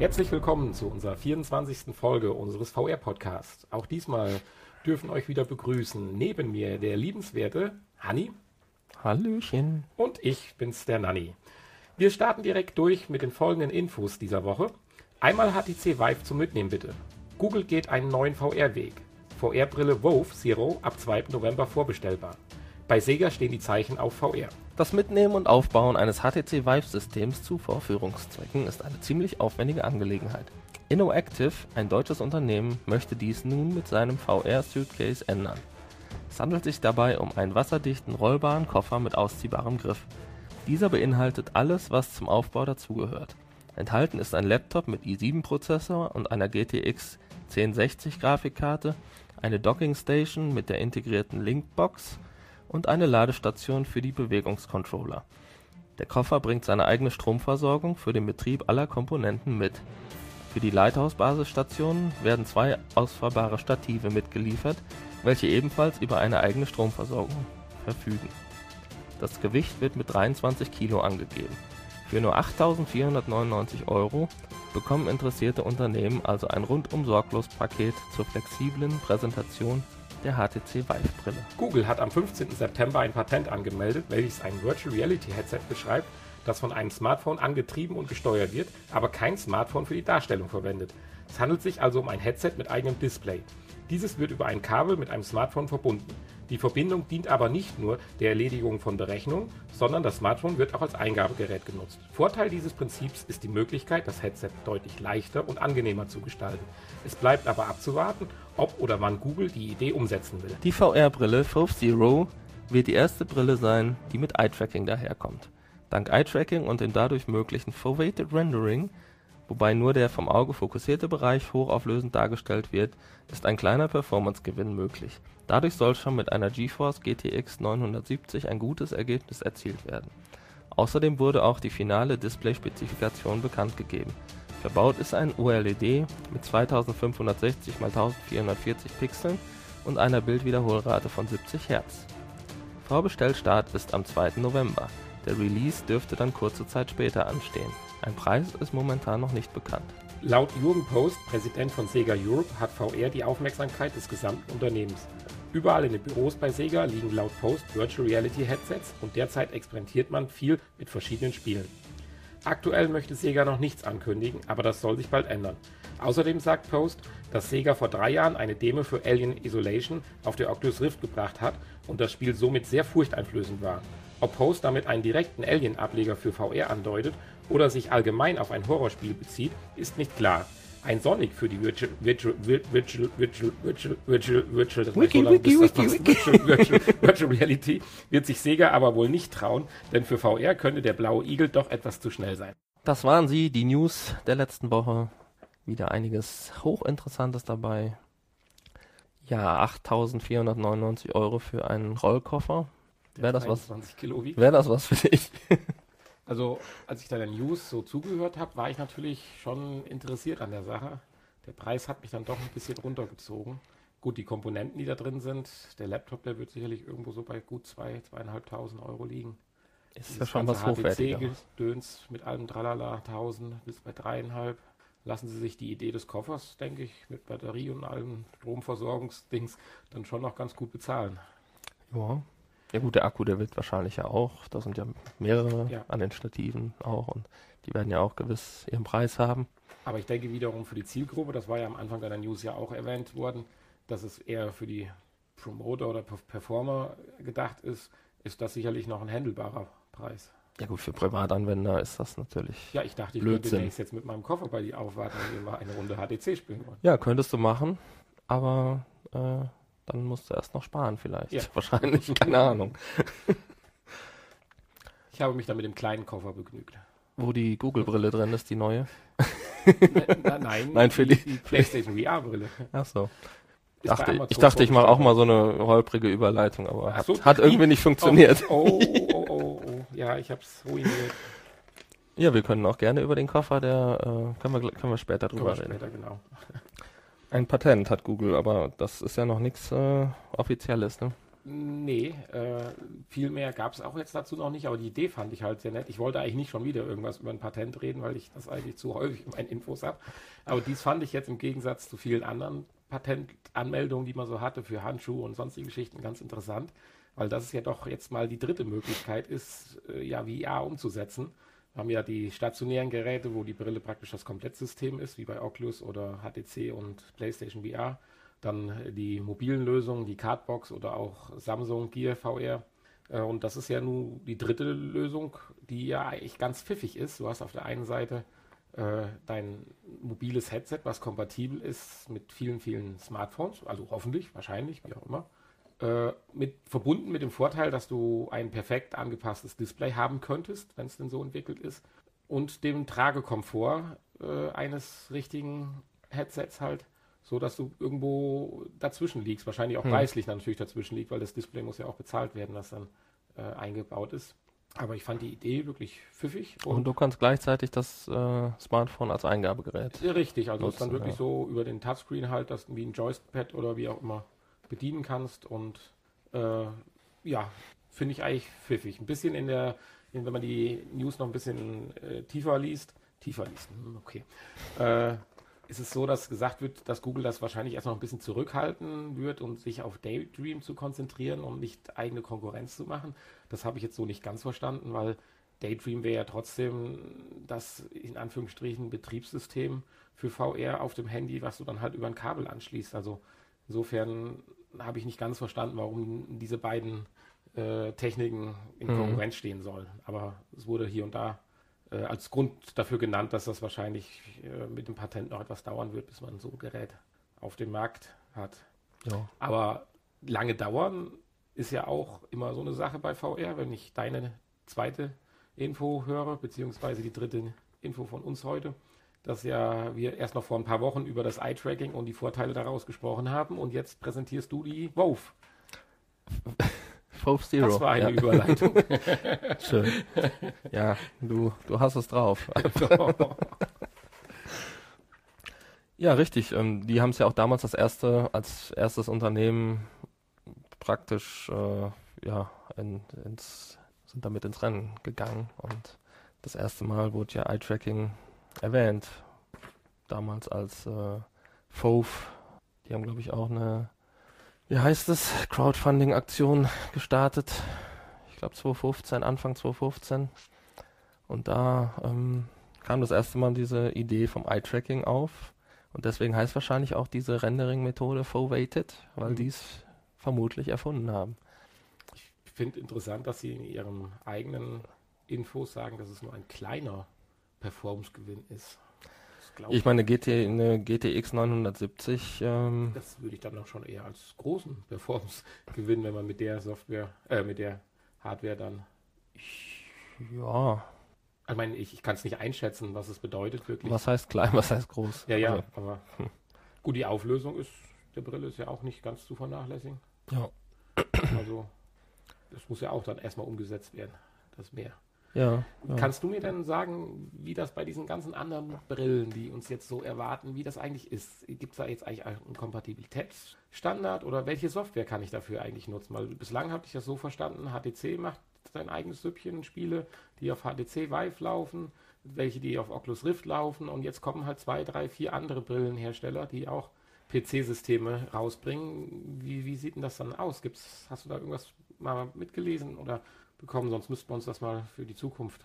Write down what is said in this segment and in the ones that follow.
Herzlich willkommen zu unserer 24. Folge unseres VR-Podcasts. Auch diesmal dürfen euch wieder begrüßen neben mir der liebenswerte Hanni. Hallöchen. Und ich bin's, der Nanni. Wir starten direkt durch mit den folgenden Infos dieser Woche. Einmal HTC Vive zum Mitnehmen bitte. Google geht einen neuen VR-Weg. VR-Brille Vive Zero ab 2. November vorbestellbar. Bei Sega stehen die Zeichen auf VR. Das Mitnehmen und Aufbauen eines HTC Vive-Systems zu Vorführungszwecken ist eine ziemlich aufwendige Angelegenheit. InnoActive, ein deutsches Unternehmen, möchte dies nun mit seinem VR-Suitcase ändern. Es handelt sich dabei um einen wasserdichten, rollbaren Koffer mit ausziehbarem Griff. Dieser beinhaltet alles, was zum Aufbau dazugehört. Enthalten ist ein Laptop mit i7-Prozessor und einer GTX 1060 Grafikkarte, eine Dockingstation mit der integrierten Linkbox und eine Ladestation für die Bewegungscontroller. Der Koffer bringt seine eigene Stromversorgung für den Betrieb aller Komponenten mit. Für die Lighthouse-Basisstationen werden 2 ausfahrbare Stative mitgeliefert, welche ebenfalls über eine eigene Stromversorgung verfügen. Das Gewicht wird mit 23 Kilo angegeben. Für nur 8.499 € bekommen interessierte Unternehmen also ein rundum sorglos Paket zur flexiblen Präsentation der HTC Vive-Brille. Google hat am 15. September ein Patent angemeldet, welches ein Virtual Reality Headset beschreibt, das von einem Smartphone angetrieben und gesteuert wird, aber kein Smartphone für die Darstellung verwendet. Es handelt sich also um ein Headset mit eigenem Display. Dieses wird über ein Kabel mit einem Smartphone verbunden. Die Verbindung dient aber nicht nur der Erledigung von Berechnungen, sondern das Smartphone wird auch als Eingabegerät genutzt. Vorteil dieses Prinzips ist die Möglichkeit, das Headset deutlich leichter und angenehmer zu gestalten. Es bleibt aber abzuwarten, ob oder wann Google die Idee umsetzen will. Die VR-Brille Vive Zero wird die erste Brille sein, die mit Eye-Tracking daherkommt. Dank Eye-Tracking und dem dadurch möglichen Foveated Rendering, wobei nur der vom Auge fokussierte Bereich hochauflösend dargestellt wird, ist ein kleiner Performance-Gewinn möglich. Dadurch soll schon mit einer GeForce GTX 970 ein gutes Ergebnis erzielt werden. Außerdem wurde auch die finale Display-Spezifikation bekannt gegeben. Verbaut ist ein OLED mit 2560 x 1440 Pixeln und einer Bildwiederholrate von 70 Hz. Vorbestellstart ist am 2. November. Der Release dürfte dann kurze Zeit später anstehen. Ein Preis ist momentan noch nicht bekannt. Laut Jürgen Post, Präsident von Sega Europe, hat VR die Aufmerksamkeit des gesamten Unternehmens. Überall in den Büros bei Sega liegen laut Post Virtual Reality Headsets und derzeit experimentiert man viel mit verschiedenen Spielen. Aktuell möchte Sega noch nichts ankündigen, aber das soll sich bald ändern. Außerdem sagt Post, dass Sega vor 3 Jahren eine Demo für Alien Isolation auf der Oculus Rift gebracht hat und das Spiel somit sehr furchteinflößend war. Ob Post damit einen direkten Alien-Ableger für VR andeutet oder sich allgemein auf ein Horrorspiel bezieht, ist nicht klar. Ein Sonic für die Virtual Reality wird sich Sega aber wohl nicht trauen, denn für VR könnte der blaue Igel doch etwas zu schnell sein. Das waren sie, die News der letzten Woche. Wieder einiges Hochinteressantes dabei. Ja, 8.499 € für einen Rollkoffer. Wäre das was? 20 Kilo wiegt. Wäre das was für dich? Also, als ich da der News so zugehört habe, war ich natürlich schon interessiert an der Sache. Der Preis hat mich dann doch ein bisschen runtergezogen. Gut, die Komponenten, die da drin sind, der Laptop, der wird sicherlich irgendwo so bei gut 2.500 € liegen. Ist ja schon was Hochwertiges. Gedöns mit allem Tralala, 1000 bis bei 3.500. Lassen Sie sich die Idee des Koffers, denke ich, mit Batterie und allem Stromversorgungsdings dann schon noch ganz gut bezahlen. Ja. Ja gut, der Akku, der wird wahrscheinlich ja auch, da sind ja mehrere an den Stativen auch und die werden ja auch gewiss ihren Preis haben. Aber ich denke wiederum für die Zielgruppe, das war ja am Anfang deiner News ja auch erwähnt worden, dass es eher für die Promoter oder Performer gedacht ist, ist das sicherlich noch ein handelbarer Preis. Ja gut, für Privatanwender ist das natürlich Ja, ich dachte, ich Blödsinn. könnte jetzt mit meinem Koffer bei dir aufwarten, wenn wir mal eine Runde HTC spielen wollen. Ja, könntest du machen, aber dann musst du erst noch sparen vielleicht. Ja. Wahrscheinlich, keine Ahnung. Ich habe mich dann mit dem kleinen Koffer begnügt. Wo die Google-Brille drin ist, die neue? Nein, für die PlayStation VR-Brille. Ach so. Ist bei Amazon Ich dachte, ich mache auch mal so eine holprige Überleitung, aber hat irgendwie nicht funktioniert. Oh. Ja, ich habe es ruiniert. Ja, wir können auch gerne über den Koffer, können wir später drüber reden. Genau. Ein Patent hat Google, aber das ist ja noch nichts Offizielles, ne? Nee, viel mehr gab es auch jetzt dazu noch nicht, aber die Idee fand ich halt sehr nett. Ich wollte eigentlich nicht schon wieder irgendwas über ein Patent reden, weil ich das eigentlich zu häufig in meinen Infos habe. Aber dies fand ich jetzt im Gegensatz zu vielen anderen Patentanmeldungen, die man so hatte für Handschuhe und sonstige Geschichten, ganz interessant, weil das ja doch jetzt mal die dritte Möglichkeit ist, ja, VR umzusetzen. Wir haben ja die stationären Geräte, wo die Brille praktisch das Komplettsystem ist, wie bei Oculus oder HTC und PlayStation VR. Dann die mobilen Lösungen, die Cardbox oder auch Samsung Gear VR. Und das ist ja nun die dritte Lösung, die ja eigentlich ganz pfiffig ist. Du hast auf der einen Seite dein mobiles Headset, was kompatibel ist mit vielen, vielen Smartphones, also hoffentlich, wahrscheinlich, wie auch immer. Verbunden mit dem Vorteil, dass du ein perfekt angepasstes Display haben könntest, wenn es denn so entwickelt ist, und dem Tragekomfort eines richtigen Headsets halt, so dass du irgendwo dazwischen liegst, wahrscheinlich auch preislich natürlich dazwischen liegt, weil das Display muss ja auch bezahlt werden, das dann eingebaut ist. Aber ich fand die Idee wirklich pfiffig. Und du kannst gleichzeitig das Smartphone als Eingabegerät richtig, also es ist dann nutzen, wirklich so über den Touchscreen halt, dass du wie ein Joypad oder wie auch immer bedienen kannst und ja, finde ich eigentlich pfiffig. Ein bisschen wenn man die News noch ein bisschen tiefer liest, okay, ist es so, dass gesagt wird, dass Google das wahrscheinlich erst noch ein bisschen zurückhalten wird, um sich auf Daydream zu konzentrieren und nicht eigene Konkurrenz zu machen. Das habe ich jetzt so nicht ganz verstanden, weil Daydream wäre ja trotzdem das in Anführungsstrichen Betriebssystem für VR auf dem Handy, was du dann halt über ein Kabel anschließt. Also insofern habe ich nicht ganz verstanden, warum diese beiden Techniken in Konkurrenz stehen sollen. Aber es wurde hier und da als Grund dafür genannt, dass das wahrscheinlich mit dem Patent noch etwas dauern wird, bis man so ein Gerät auf dem Markt hat. Ja. Aber lange dauern ist ja auch immer so eine Sache bei VR, wenn ich deine zweite Info höre, beziehungsweise die dritte Info von uns heute, dass ja wir erst noch vor ein paar Wochen über das Eye-Tracking und die Vorteile daraus gesprochen haben und jetzt präsentierst du die Wove. Wove Zero. Das war eine Überleitung. Schön. Ja, du hast es drauf. Ja, richtig. Die haben es ja auch damals als erstes Unternehmen praktisch sind damit ins Rennen gegangen. Und das erste Mal wurde ja Eye-Tracking erwähnt. Damals als Wove. Die haben, glaube ich, auch eine Crowdfunding-Aktion gestartet. Ich glaube Anfang 2015. Und da kam das erste Mal diese Idee vom Eye-Tracking auf. Und deswegen heißt wahrscheinlich auch diese Rendering-Methode Foveated, weil die es vermutlich erfunden haben. Ich finde interessant, dass sie in ihren eigenen Infos sagen, dass es nur ein kleiner Performance-Gewinn ist. Ich meine, eine GTX 970. Das würde ich dann auch schon eher als großen Performance-Gewinn, wenn man mit der Software, mit der Hardware dann. Ja. Ich meine, ich kann es nicht einschätzen, was es bedeutet wirklich. Was heißt klein, was heißt groß? Ja, also, aber gut, die Auflösung der Brille ist ja auch nicht ganz zu vernachlässigen. Ja. Also, das muss ja auch dann erstmal umgesetzt werden, das mehr. Ja. Kannst du mir denn sagen, wie das bei diesen ganzen anderen Brillen, die uns jetzt so erwarten, wie das eigentlich ist? Gibt es da jetzt eigentlich einen Kompatibilitätsstandard oder welche Software kann ich dafür eigentlich nutzen? Weil bislang habe ich das so verstanden, HTC macht sein eigenes Süppchen, Spiele, die auf HTC Vive laufen, welche die auf Oculus Rift laufen und jetzt kommen halt 2, 3, 4 andere Brillenhersteller, die auch PC-Systeme rausbringen. Wie sieht denn das dann aus? Hast du da irgendwas mal mitgelesen oder bekommen, sonst müssten wir uns das mal für die Zukunft.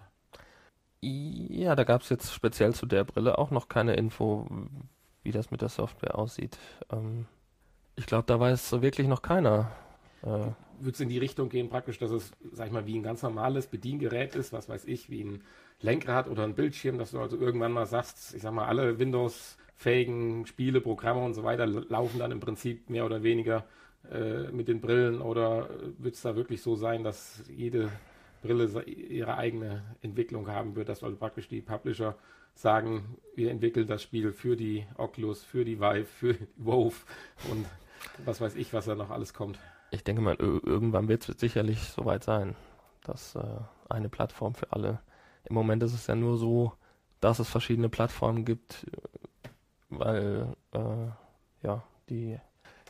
Ja, da gab es jetzt speziell zu der Brille auch noch keine Info, wie das mit der Software aussieht. Ich glaube, da weiß so wirklich noch keiner. Würde es in die Richtung gehen, praktisch, dass es, sag ich mal, wie ein ganz normales Bediengerät ist, was weiß ich, wie ein Lenkrad oder ein Bildschirm, dass du also irgendwann mal sagst, ich sag mal, alle Windows-fähigen Spiele, Programme und so weiter laufen dann im Prinzip mehr oder weniger mit den Brillen, oder wird es da wirklich so sein, dass jede Brille ihre eigene Entwicklung haben wird, dass also praktisch die Publisher sagen, wir entwickeln das Spiel für die Oculus, für die Vive, für die Wove und was weiß ich, was da noch alles kommt. Ich denke mal, irgendwann wird es sicherlich soweit sein, dass eine Plattform für alle. Im Moment ist es ja nur so, dass es verschiedene Plattformen gibt, weil die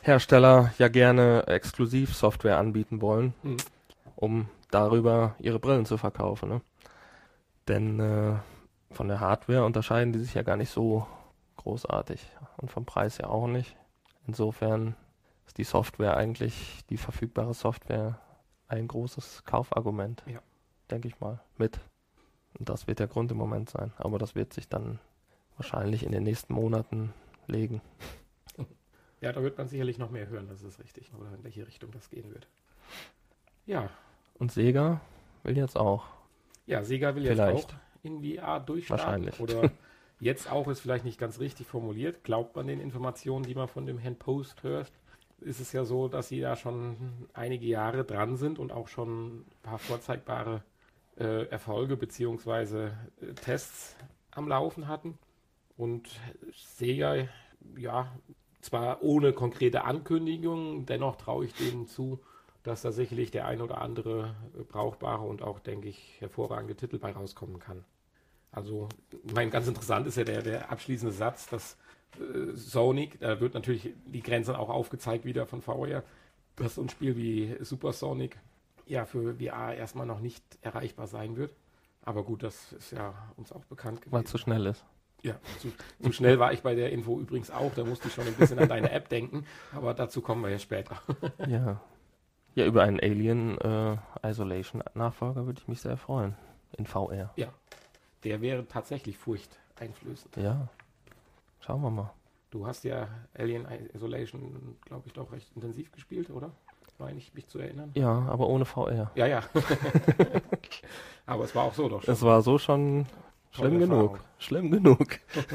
Hersteller ja gerne Exklusivsoftware anbieten wollen, um darüber ihre Brillen zu verkaufen. Ne? Denn von der Hardware unterscheiden die sich ja gar nicht so großartig und vom Preis ja auch nicht. Insofern ist die Software eigentlich, die verfügbare Software, ein großes Kaufargument, denke ich mal, mit. Und das wird der Grund im Moment sein. Aber das wird sich dann wahrscheinlich in den nächsten Monaten legen. Ja, da wird man sicherlich noch mehr hören, das ist richtig, oder in welche Richtung das gehen wird. Ja. Und Sega will jetzt auch. Ja, Sega will vielleicht jetzt auch in VR durchstarten. Wahrscheinlich. Oder jetzt auch, ist vielleicht nicht ganz richtig formuliert. Glaubt man den Informationen, die man von dem Herrn Post hört, ist es ja so, dass sie da schon einige Jahre dran sind und auch schon ein paar vorzeigbare Erfolge bzw. Tests am Laufen hatten. Und Sega, ja, zwar ohne konkrete Ankündigung, dennoch traue ich denen zu, dass da sicherlich der ein oder andere brauchbare und auch, denke ich, hervorragende Titel bei rauskommen kann. Also, ganz interessant ist ja der abschließende Satz, dass Sonic, da wird natürlich die Grenze auch aufgezeigt wieder von VR, dass so ein Spiel wie Supersonic ja für VR erstmal noch nicht erreichbar sein wird. Aber gut, das ist ja uns auch bekannt gewesen. Weil es zu schnell ist. Ja, zu schnell war ich bei der Info übrigens auch. Da musste ich schon ein bisschen an deine App denken. Aber dazu kommen wir ja später. Ja. Ja, über einen Alien Isolation Nachfolger würde ich mich sehr freuen. In VR. Ja, der wäre tatsächlich furchteinflößend. Ja. Schauen wir mal. Du hast ja Alien Isolation, glaube ich, doch recht intensiv gespielt, oder? Meine ich, mich zu erinnern. Ja, aber ohne VR. Ja, ja. Aber es war auch so doch schon. Es war so schon schlimm genug. Erfahrung. Schlimm genug.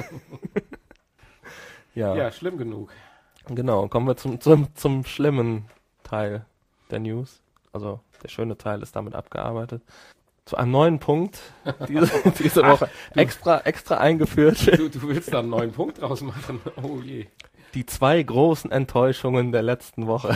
Ja. Ja, schlimm genug. Genau, kommen wir zum schlimmen Teil der News. Also der schöne Teil ist damit abgearbeitet. Zu einem neuen Punkt diese Woche extra eingeführt. Du willst da einen neuen Punkt draus machen. Oh je. Die 2 großen Enttäuschungen der letzten Woche.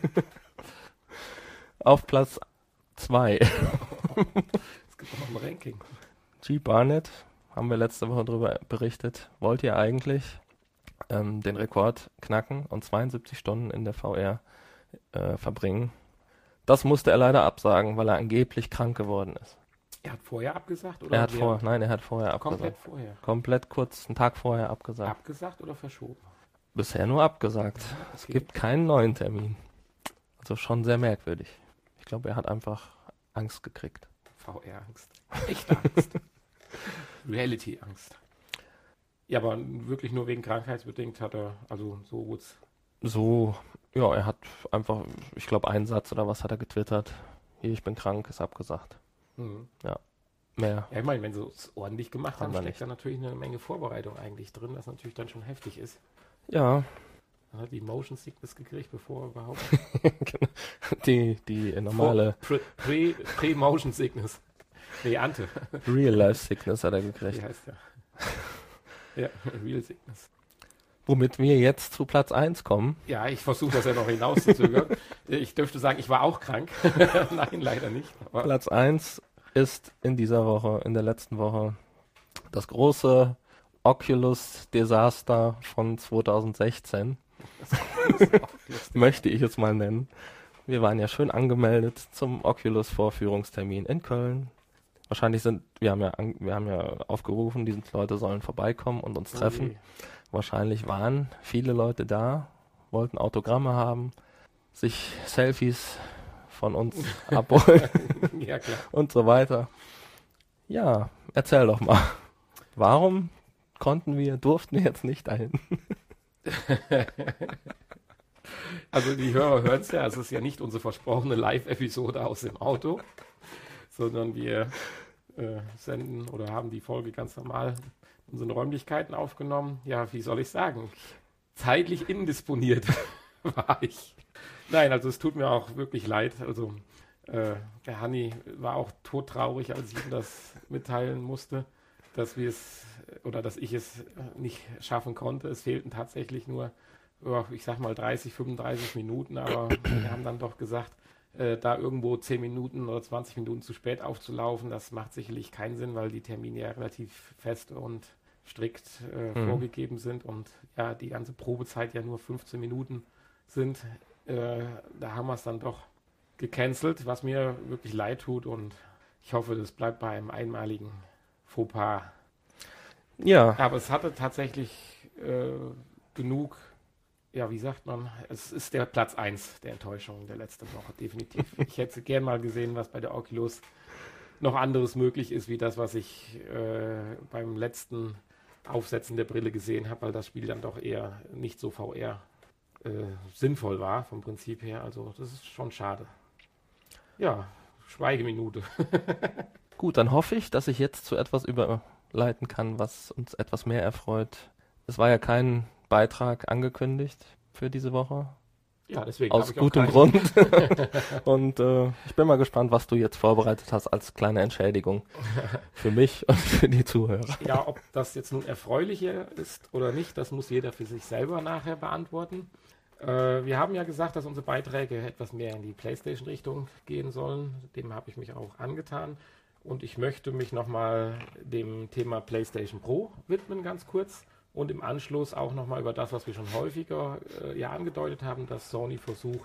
Auf Platz 2. Es gibt noch ein Ranking. G. Barnett, haben wir letzte Woche darüber berichtet, wollte ja eigentlich den Rekord knacken und 72 Stunden in der VR verbringen. Das musste er leider absagen, weil er angeblich krank geworden ist. Er hat vorher abgesagt? Oder Er hat vorher abgesagt. Komplett vorher. Komplett kurz, einen Tag vorher abgesagt. Abgesagt oder verschoben? Bisher nur abgesagt. Es gibt keinen neuen Termin. Also schon sehr merkwürdig. Ich glaube, er hat einfach Angst gekriegt. VR-Angst. Echte Angst. Reality-Angst. Ja, aber wirklich nur wegen krankheitsbedingt hat er, also so gut's. So, ja, er hat einfach, ich glaube, einen Satz oder was hat er getwittert. Hier, ich bin krank, ist abgesagt. Ja, mehr. Ja, ich meine, wenn sie es ordentlich gemacht haben, Haben wir steckt da natürlich eine Menge Vorbereitung eigentlich drin, was natürlich dann schon heftig ist. Ja, Man hat die Motion Sickness gekriegt, bevor er überhaupt... die normale Pre-Motion Sickness. Nee, Ante. Real-Life-Sickness hat er gekriegt. Wie heißt der? Ja, Real Sickness. Womit wir jetzt zu Platz 1 kommen. Ja, ich versuche das ja noch hinauszuzögern. Ich dürfte sagen, ich war auch krank. Nein, leider nicht. Aber Platz 1 ist in dieser Woche, in der letzten Woche, das große Oculus-Desaster von 2016. Möchte ich es mal nennen. Wir waren ja schön angemeldet zum Oculus-Vorführungstermin in Köln. Wahrscheinlich wir haben ja aufgerufen, diese Leute sollen vorbeikommen und uns treffen. Okay. Wahrscheinlich waren viele Leute da, wollten Autogramme haben, sich Selfies von uns abholen Ja, klar. und so weiter. Ja, erzähl doch mal. Warum durften wir jetzt nicht dahin? Also die Hörer hören es ja, es ist ja nicht unsere versprochene Live-Episode aus dem Auto, sondern wir senden oder haben die Folge ganz normal in unseren Räumlichkeiten aufgenommen. Ja, wie soll ich sagen? Zeitlich indisponiert war ich. Nein, also es tut mir auch wirklich leid. Also der Hanni war auch todtraurig, als ich ihm das mitteilen musste, dass ich es nicht schaffen konnte. Es fehlten tatsächlich nur, ich sag mal 30, 35 Minuten, aber wir haben dann doch gesagt, da irgendwo 10 Minuten oder 20 Minuten zu spät aufzulaufen, das macht sicherlich keinen Sinn, weil die Termine ja relativ fest und strikt vorgegeben sind und ja, die ganze Probezeit ja nur 15 Minuten sind, da haben wir es dann doch gecancelt, was mir wirklich leid tut und ich hoffe, das bleibt bei einem einmaligen Fauxpas. Ja. Aber es hatte tatsächlich genug, ja, wie sagt man, es ist der Platz 1 der Enttäuschung der letzten Woche, definitiv. Ich hätte gern mal gesehen, was bei der Oculus noch anderes möglich ist, wie das, was ich beim letzten Aufsetzen der Brille gesehen habe, weil das Spiel dann doch eher nicht so VR sinnvoll war, vom Prinzip her. Also das ist schon schade. Ja, Schweigeminute. Gut, dann hoffe ich, dass ich jetzt zu etwas überleiten kann, was uns etwas mehr erfreut. Es war ja kein Beitrag angekündigt für diese Woche. Ja, deswegen aus gutem Grund. Und ich bin mal gespannt, was du jetzt vorbereitet hast als kleine Entschädigung für mich und für die Zuhörer. Ja, ob das jetzt nun erfreulicher ist oder nicht, das muss jeder für sich selber nachher beantworten. Wir haben ja gesagt, dass unsere Beiträge etwas mehr in die PlayStation-Richtung gehen sollen. Dem habe ich mich auch angetan. Und ich möchte mich nochmal dem Thema PlayStation Pro widmen, ganz kurz. Und im Anschluss auch nochmal über das, was wir schon häufiger angedeutet haben, dass Sony versucht,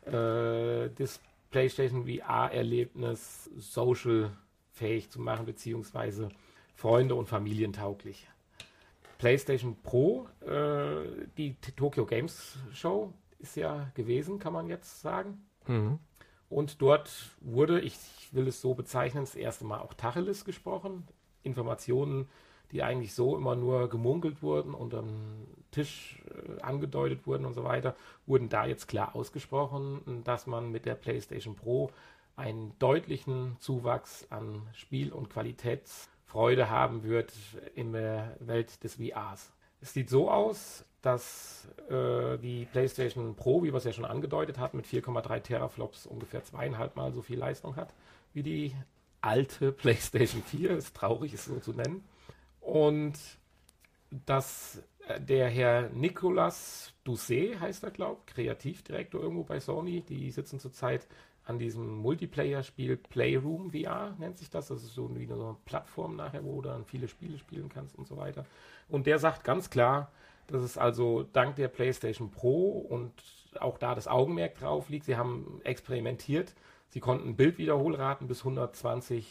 das PlayStation VR-Erlebnis social-fähig zu machen, beziehungsweise freunde- und familientauglich. PlayStation Pro, die Tokyo Games Show ist ja gewesen, kann man jetzt sagen. Mhm. Und dort wurde, ich will es so bezeichnen, das erste Mal auch Tacheles gesprochen. Informationen, die eigentlich so immer nur gemunkelt wurden, unterm Tisch angedeutet wurden und so weiter, wurden da jetzt klar ausgesprochen, dass man mit der PlayStation Pro einen deutlichen Zuwachs an Spiel- und Qualitätsfreude haben wird in der Welt des VRs. Es sieht so aus, dass die PlayStation Pro, wie wir es ja schon angedeutet hatten, mit 4,3 Teraflops ungefähr 2,5 Mal so viel Leistung hat wie die alte PlayStation 4. Ist traurig, es so zu nennen. Und dass der Herr Nicolas Doucet, heißt er, glaube ich, Kreativdirektor irgendwo bei Sony, die sitzen zurzeit an diesem Multiplayer-Spiel Playroom VR, nennt sich das. Das ist so wie eine Plattform nachher, wo du dann viele Spiele spielen kannst und so weiter. Und der sagt ganz klar, dass es also dank der PlayStation Pro und auch da das Augenmerk drauf liegt. Sie haben experimentiert. Sie konnten Bildwiederholraten bis 120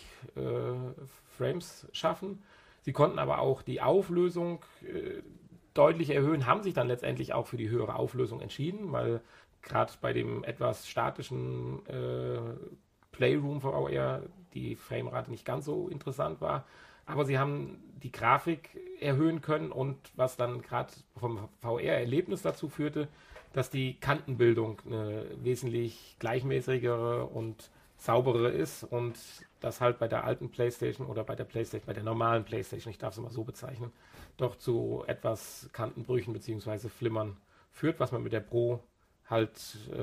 Frames schaffen. Sie konnten aber auch die Auflösung deutlich erhöhen, haben sich dann letztendlich auch für die höhere Auflösung entschieden, weil gerade bei dem etwas statischen Playroom VR die Framerate nicht ganz so interessant war. Aber sie haben die Grafik erhöhen können und was dann gerade vom VR-Erlebnis dazu führte, dass die Kantenbildung eine wesentlich gleichmäßigere und sauberere ist und das halt bei der alten PlayStation oder bei der PlayStation, bei der normalen PlayStation, ich darf es mal so bezeichnen, doch zu etwas Kantenbrüchen bzw. Flimmern führt, was man mit der Pro halt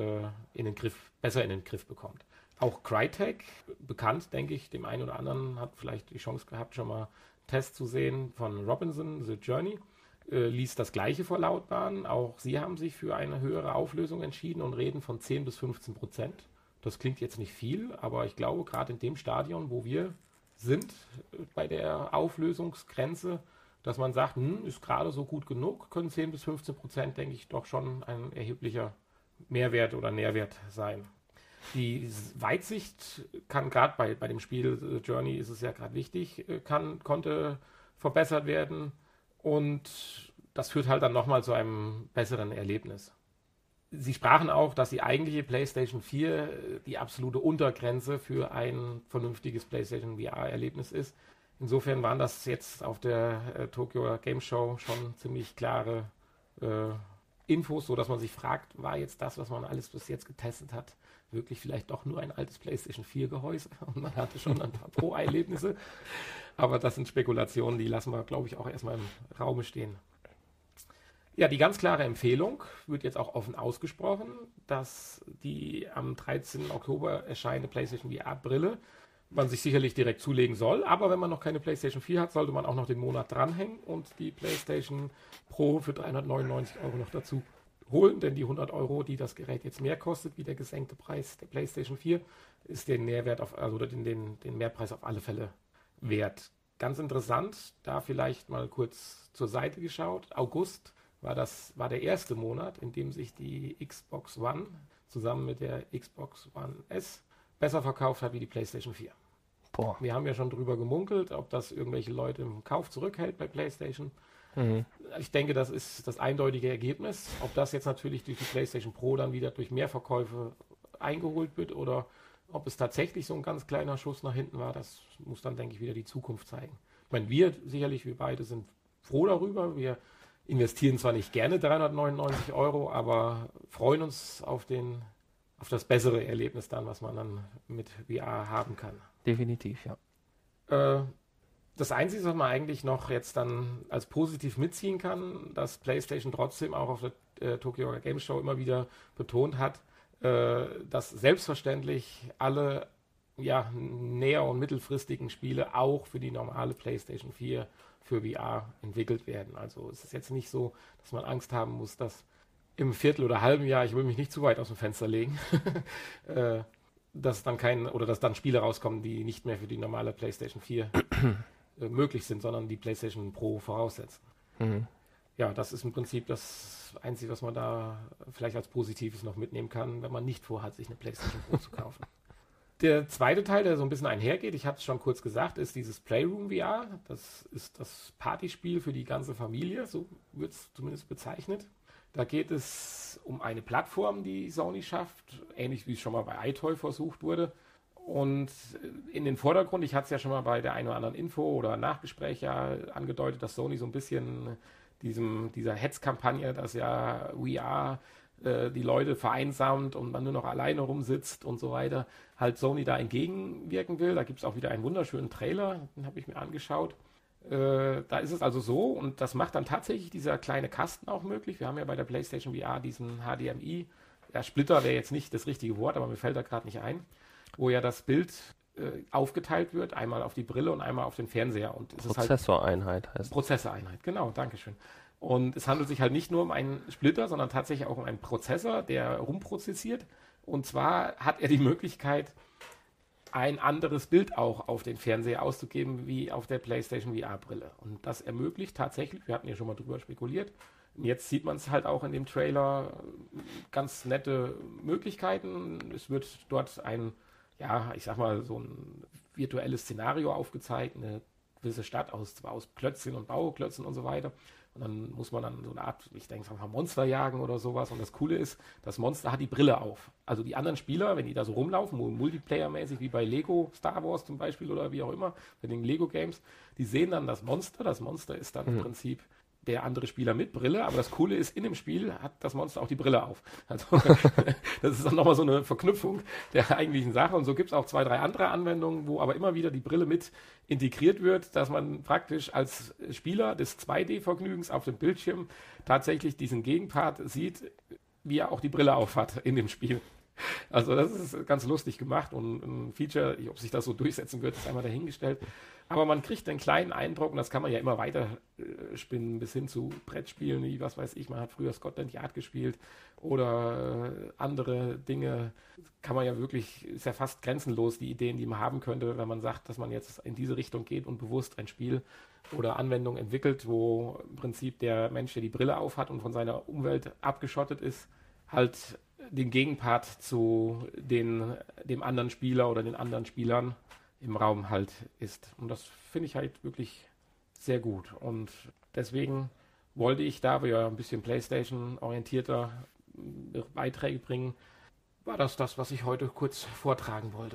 besser in den Griff bekommt. Auch Crytek, bekannt, denke ich, dem einen oder anderen, hat vielleicht die Chance gehabt, schon mal Tests zu sehen von Robinson, The Journey, ließ das Gleiche verlautbaren. Auch sie haben sich für eine höhere Auflösung entschieden und reden von 10-15%. Das klingt jetzt nicht viel, aber ich glaube, gerade in dem Stadion, wo wir sind, bei der Auflösungsgrenze, dass man sagt, ist gerade so gut genug, können 10-15%, denke ich, doch schon ein erheblicher Mehrwert oder Nährwert sein. Die Weitsicht kann gerade bei dem Spiel The Journey ist es ja gerade wichtig, konnte verbessert werden und das führt halt dann nochmal zu einem besseren Erlebnis. Sie sprachen auch, dass die eigentliche PlayStation 4 die absolute Untergrenze für ein vernünftiges PlayStation VR-Erlebnis ist. Insofern waren das jetzt auf der Tokyo Game Show schon ziemlich klare Infos, so dass man sich fragt, war jetzt das, was man alles bis jetzt getestet hat, wirklich vielleicht doch nur ein altes PlayStation 4 Gehäuse und man hatte schon ein paar Pro-Erlebnisse. Aber das sind Spekulationen, die lassen wir, glaube ich, auch erstmal im Raum stehen. Ja, die ganz klare Empfehlung wird jetzt auch offen ausgesprochen, dass die am 13. Oktober erscheinende PlayStation VR-Brille man sich sicherlich direkt zulegen soll, aber wenn man noch keine PlayStation 4 hat, sollte man auch noch den Monat dranhängen und die PlayStation Pro für 399 € noch dazu holen, denn die 100 €, die das Gerät jetzt mehr kostet, wie der gesenkte Preis der PlayStation 4, ist den Mehrwert den Mehrpreis auf alle Fälle wert. Ganz interessant, da vielleicht mal kurz zur Seite geschaut. August war der erste Monat, in dem sich die Xbox One zusammen mit der Xbox One S besser verkauft hat wie die PlayStation 4. Boah. Wir haben ja schon drüber gemunkelt, ob das irgendwelche Leute im Kauf zurückhält bei PlayStation. Ich denke, das ist das eindeutige Ergebnis. Ob das jetzt natürlich durch die PlayStation Pro dann wieder durch mehr Verkäufe eingeholt wird oder ob es tatsächlich so ein ganz kleiner Schuss nach hinten war, das muss dann, denke ich, wieder die Zukunft zeigen. Ich meine, wir beide sind froh darüber. Wir investieren zwar nicht gerne 399 €, aber freuen uns auf das bessere Erlebnis dann, was man dann mit VR haben kann. Definitiv, ja. Das Einzige, was man eigentlich noch jetzt dann als positiv mitziehen kann, dass PlayStation trotzdem auch auf der Tokyo Game Show immer wieder betont hat, dass selbstverständlich alle näher- und mittelfristigen Spiele auch für die normale PlayStation 4 für VR entwickelt werden. Also es ist jetzt nicht so, dass man Angst haben muss, dass im Viertel- oder halben Jahr, ich will mich nicht zu weit aus dem Fenster legen, dass dann Spiele rauskommen, die nicht mehr für die normale PlayStation 4 möglich sind, sondern die PlayStation Pro voraussetzen. Ja, das ist im Prinzip das Einzige, was man da vielleicht als Positives noch mitnehmen kann, wenn man nicht vorhat, sich eine PlayStation Pro zu kaufen. Der zweite Teil, der so ein bisschen einhergeht, ich habe es schon kurz gesagt, ist dieses Playroom VR. Das ist das Partyspiel für die ganze Familie, so wird es zumindest bezeichnet. Da geht es um eine Plattform, die Sony schafft, ähnlich wie es schon mal bei iToy versucht wurde. Und in den Vordergrund, ich hatte es ja schon mal bei der einen oder anderen Info oder Nachgespräch ja angedeutet, dass Sony so ein bisschen dieser Hetzkampagne, dass ja VR die Leute vereinsamt und man nur noch alleine rumsitzt und so weiter, halt Sony da entgegenwirken will. Da gibt es auch wieder einen wunderschönen Trailer, den habe ich mir angeschaut. Da ist es also so, und das macht dann tatsächlich dieser kleine Kasten auch möglich. Wir haben ja bei der PlayStation VR diesen HDMI, Splitter wäre jetzt nicht das richtige Wort, aber mir fällt da gerade nicht ein, wo ja das Bild aufgeteilt wird, einmal auf die Brille und einmal auf den Fernseher. Und es Prozessoreinheit heißt. Prozessoreinheit, genau, dankeschön. Und es handelt sich halt nicht nur um einen Splitter, sondern tatsächlich auch um einen Prozessor, der rumprozessiert. Und zwar hat er die Möglichkeit, ein anderes Bild auch auf den Fernseher auszugeben, wie auf der PlayStation VR-Brille. Und das ermöglicht tatsächlich, wir hatten ja schon mal drüber spekuliert, und jetzt sieht man es halt auch in dem Trailer, ganz nette Möglichkeiten. Es wird dort so ein virtuelles Szenario aufgezeigt, eine gewisse Stadt aus Klötzchen und Bauklötzen und so weiter. Und dann muss man dann so eine Art, ich denke, Monster jagen oder sowas. Und das Coole ist, das Monster hat die Brille auf. Also die anderen Spieler, wenn die da so rumlaufen, Multiplayer-mäßig, wie bei Lego Star Wars zum Beispiel oder wie auch immer, bei den Lego-Games, die sehen dann das Monster. Das Monster ist dann im Prinzip der andere Spieler mit Brille, aber das Coole ist, in dem Spiel hat das Monster auch die Brille auf. Also das ist dann nochmal so eine Verknüpfung der eigentlichen Sache. Und so gibt es auch 2, 3 andere Anwendungen, wo aber immer wieder die Brille mit integriert wird, dass man praktisch als Spieler des 2D-Vergnügens auf dem Bildschirm tatsächlich diesen Gegenpart sieht, wie er auch die Brille auf hat in dem Spiel. Also das ist ganz lustig gemacht und ein Feature, ob sich das so durchsetzen wird, ist einmal dahingestellt. Aber man kriegt einen kleinen Eindruck, und das kann man ja immer weiter spinnen, bis hin zu Brettspielen, wie, was weiß ich, man hat früher Scotland Yard gespielt oder andere Dinge, kann man ja wirklich, ist ja fast grenzenlos, die Ideen, die man haben könnte, wenn man sagt, dass man jetzt in diese Richtung geht und bewusst ein Spiel oder Anwendung entwickelt, wo im Prinzip der Mensch, der die Brille aufhat und von seiner Umwelt abgeschottet ist, halt den Gegenpart zu dem anderen Spieler oder den anderen Spielern im Raum halt ist. Und das finde ich halt wirklich sehr gut. Und deswegen wollte ich, da wir ja ein bisschen PlayStation-orientierter Beiträge bringen, war das, was ich heute kurz vortragen wollte.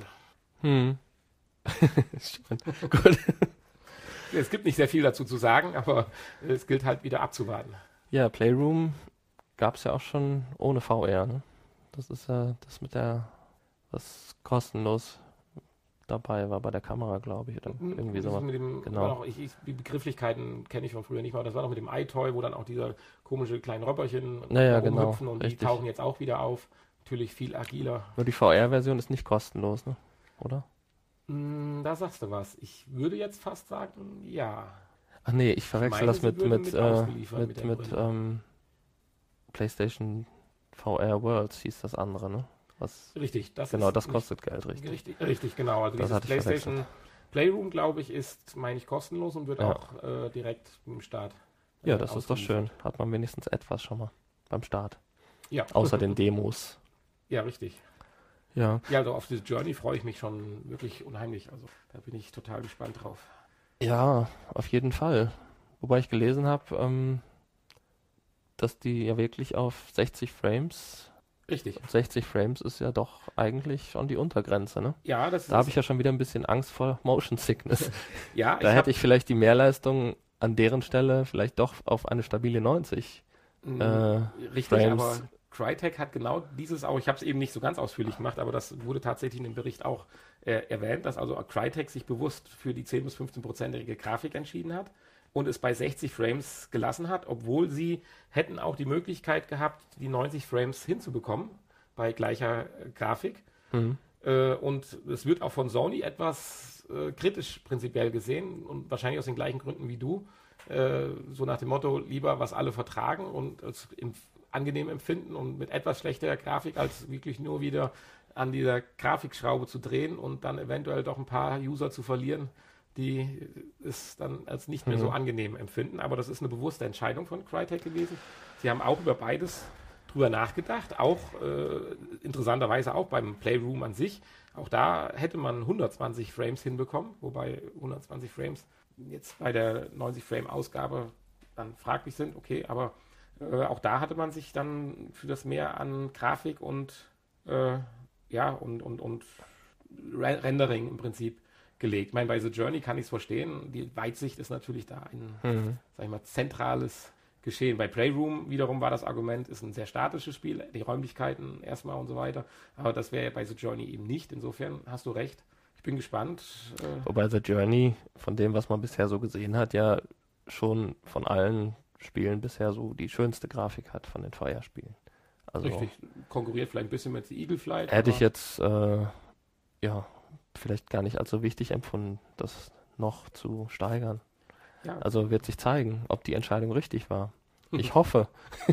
Gut. Es gibt nicht sehr viel dazu zu sagen, aber es gilt halt wieder abzuwarten. Ja, Playroom gab es ja auch schon ohne VR, ne? Das ist ja das was kostenlos dabei war bei der Kamera, glaube ich, oder irgendwie sowas. Genau. Die Begrifflichkeiten kenne ich von früher nicht mal. Das war noch mit dem iToy, wo dann auch diese komische kleinen Röpperchen rumhüpfen und richtig. Die tauchen jetzt auch wieder auf. Natürlich viel agiler. Nur die VR-Version ist nicht kostenlos, ne? Oder? Da sagst du was. Ich würde jetzt fast sagen, ja. Ach nee, ich verwechsel das mit PlayStation VR Worlds hieß das andere, ne? Richtig, das kostet Geld, richtig. Richtig, genau. Also dieses PlayStation Playroom, glaube ich, ist, meine ich, kostenlos und wird auch direkt im Start Ja, das ist doch schön. Hat man wenigstens etwas schon mal beim Start. Ja. Außer den Demos. Ja, richtig. Ja. Ja, also auf diese Journey freue ich mich schon wirklich unheimlich. Also da bin ich total gespannt drauf. Ja, auf jeden Fall. Wobei ich gelesen habe, dass die ja wirklich auf 60 Frames. Richtig. 60 Frames ist ja doch eigentlich schon die Untergrenze, ne? Ja, das Da habe ich ja schon wieder ein bisschen Angst vor Motion Sickness. Ja, Da hätte ich vielleicht die Mehrleistung an deren Stelle vielleicht doch auf eine stabile 90 richtig, Frames. aber Crytek hat genau dieses auch, ich habe es eben nicht so ganz ausführlich gemacht, aber das wurde tatsächlich in dem Bericht auch erwähnt, dass also Crytek sich bewusst für die 10 bis 15%ige Grafik entschieden hat und es bei 60 Frames gelassen hat, obwohl sie hätten auch die Möglichkeit gehabt, die 90 Frames hinzubekommen bei gleicher Grafik. Mhm. Und es wird auch von Sony etwas kritisch prinzipiell gesehen und wahrscheinlich aus den gleichen Gründen wie du. So nach dem Motto, lieber was alle vertragen und es angenehm empfinden und mit etwas schlechterer Grafik, als wirklich nur wieder an dieser Grafikschraube zu drehen und dann eventuell doch ein paar User zu verlieren, die es dann als nicht mehr so angenehm empfinden. Aber das ist eine bewusste Entscheidung von Crytek gewesen. Sie haben auch über beides drüber nachgedacht, auch interessanterweise auch beim Playroom an sich. Auch da hätte man 120 Frames hinbekommen, wobei 120 Frames jetzt bei der 90-Frame-Ausgabe dann fraglich sind, okay, aber auch da hatte man sich dann für das Mehr an Grafik und Rendering im Prinzip gelegt. Ich meine, bei The Journey kann ich es verstehen. Die Weitsicht ist natürlich da ein, sag ich mal, zentrales Geschehen. Bei Playroom wiederum war das Argument, ist ein sehr statisches Spiel, die Räumlichkeiten erstmal und so weiter. Aber das wäre ja bei The Journey eben nicht. Insofern hast du recht. Ich bin gespannt. Wobei The Journey, von dem, was man bisher so gesehen hat, ja schon von allen Spielen bisher so die schönste Grafik hat von den VR-Spielen. Also richtig, konkurriert vielleicht ein bisschen mit The Eagle Flight. Hätte ich jetzt vielleicht gar nicht als so wichtig empfunden, das noch zu steigern. Ja. Also wird sich zeigen, ob die Entscheidung richtig war. Ich hoffe.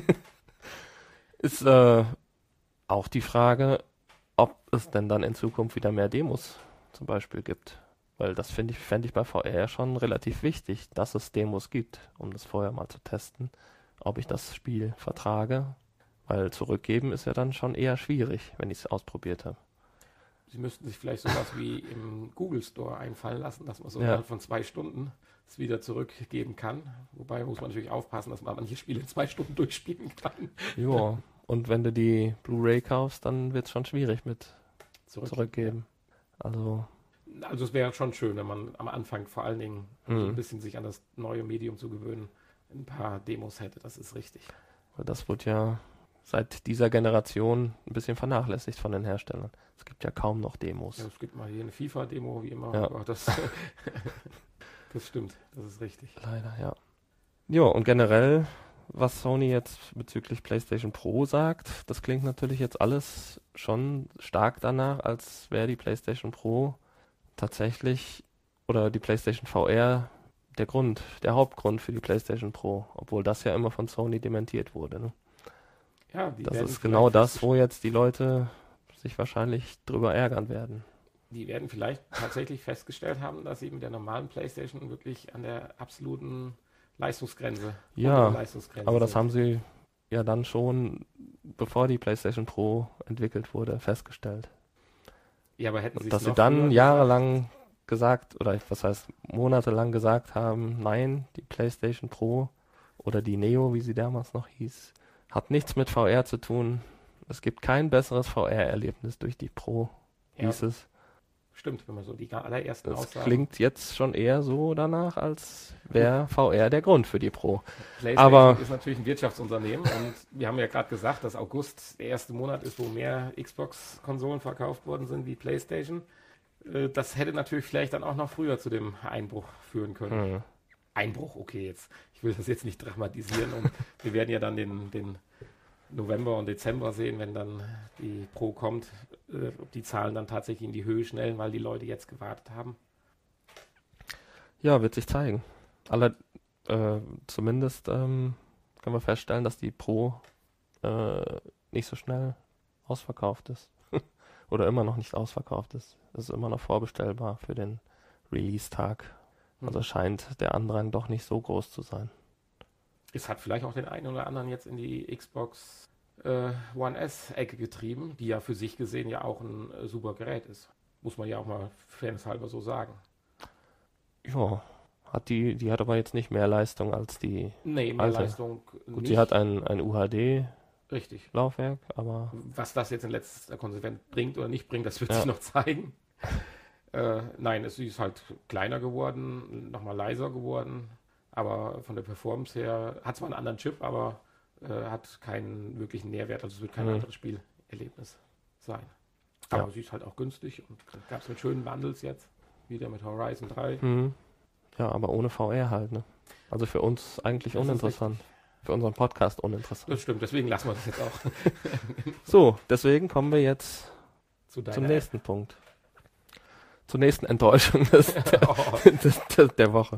Ist auch die Frage, ob es denn dann in Zukunft wieder mehr Demos zum Beispiel gibt. Weil das fände ich bei VR schon relativ wichtig, dass es Demos gibt, um das vorher mal zu testen, ob ich das Spiel vertrage. Weil zurückgeben ist ja dann schon eher schwierig, wenn ich es ausprobiert habe. Sie müssten sich vielleicht sowas wie im Google Store einfallen lassen, dass man so innerhalb von 2 Stunden es wieder zurückgeben kann. Wobei muss man natürlich aufpassen, dass man manche Spiele in 2 Stunden durchspielen kann. Ja, und wenn du die Blu-ray kaufst, dann wird es schon schwierig mit zurückgeben. Ja. Also es wäre schon schön, wenn man am Anfang vor allen Dingen so ein bisschen sich an das neue Medium zu gewöhnen, ein paar Demos hätte, das ist richtig. Das wird ja seit dieser Generation ein bisschen vernachlässigt von den Herstellern. Es gibt ja kaum noch Demos. Ja, es gibt mal hier eine FIFA-Demo, wie immer, ja. aber das stimmt, das ist richtig. Leider, ja. Ja, und generell, was Sony jetzt bezüglich PlayStation Pro sagt, das klingt natürlich jetzt alles schon stark danach, als wäre die PlayStation Pro tatsächlich oder die PlayStation VR der Hauptgrund für die PlayStation Pro, obwohl das ja immer von Sony dementiert wurde. Ne? Ja, das ist genau das, wo jetzt die Leute sich wahrscheinlich drüber ärgern werden. Die werden vielleicht tatsächlich festgestellt haben, dass sie mit der normalen PlayStation wirklich an der absoluten Leistungsgrenze aber das haben sie ja dann schon, bevor die PlayStation Pro entwickelt wurde, festgestellt. Ja, aber hätten sie dass sie dann jahrelang gesagt, oder was heißt monatelang gesagt haben, nein, die PlayStation Pro oder die Neo, wie sie damals noch hieß, hat nichts mit VR zu tun. Es gibt kein besseres VR-Erlebnis durch die Pro, hieß es. Stimmt, wenn man so die allerersten Das Aussagen... klingt jetzt schon eher so danach, als wäre VR der Grund für die Pro. PlayStation ist natürlich ein Wirtschaftsunternehmen und wir haben ja gerade gesagt, dass August der erste Monat ist, wo mehr Xbox-Konsolen verkauft worden sind wie PlayStation. Das hätte natürlich vielleicht dann auch noch früher zu dem Einbruch führen können. Einbruch, okay, jetzt. Ich will das jetzt nicht dramatisieren und wir werden ja dann den November und Dezember sehen, wenn dann die Pro kommt, ob die Zahlen dann tatsächlich in die Höhe schnellen, weil die Leute jetzt gewartet haben. Ja, wird sich zeigen. Zumindest können wir feststellen, dass die Pro nicht so schnell ausverkauft ist. Oder immer noch nicht ausverkauft ist. Es ist immer noch vorbestellbar für den Release-Tag. Also scheint der Andrang doch nicht so groß zu sein. Es hat vielleicht auch den einen oder anderen jetzt in die Xbox One S-Ecke getrieben, die ja für sich gesehen ja auch ein super Gerät ist. Muss man ja auch mal fairnesshalber so sagen. Ja, die hat aber jetzt nicht mehr Leistung als die Nee, mehr alte. Leistung Gut, nicht. sie hat ein UHD-Laufwerk, Richtig. aber Was das jetzt in letzter Konsequenz bringt oder nicht bringt, das wird Ja. sich noch zeigen. Nein, es ist halt kleiner geworden, nochmal leiser geworden, aber von der Performance her hat zwar einen anderen Chip, aber hat keinen wirklichen Nährwert, also es wird kein anderes Spielerlebnis sein. Aber Ja. sie ist halt auch günstig und gab es mit schönen Bundles jetzt, wieder mit Horizon 3. ja, aber ohne VR halt, ne? Also für uns eigentlich Das ist uninteressant. Für unseren Podcast uninteressant. Das stimmt, deswegen lassen wir das jetzt auch So, deswegen kommen wir jetzt zu deiner zum nächsten Punkt. Zur nächsten Enttäuschung der Woche.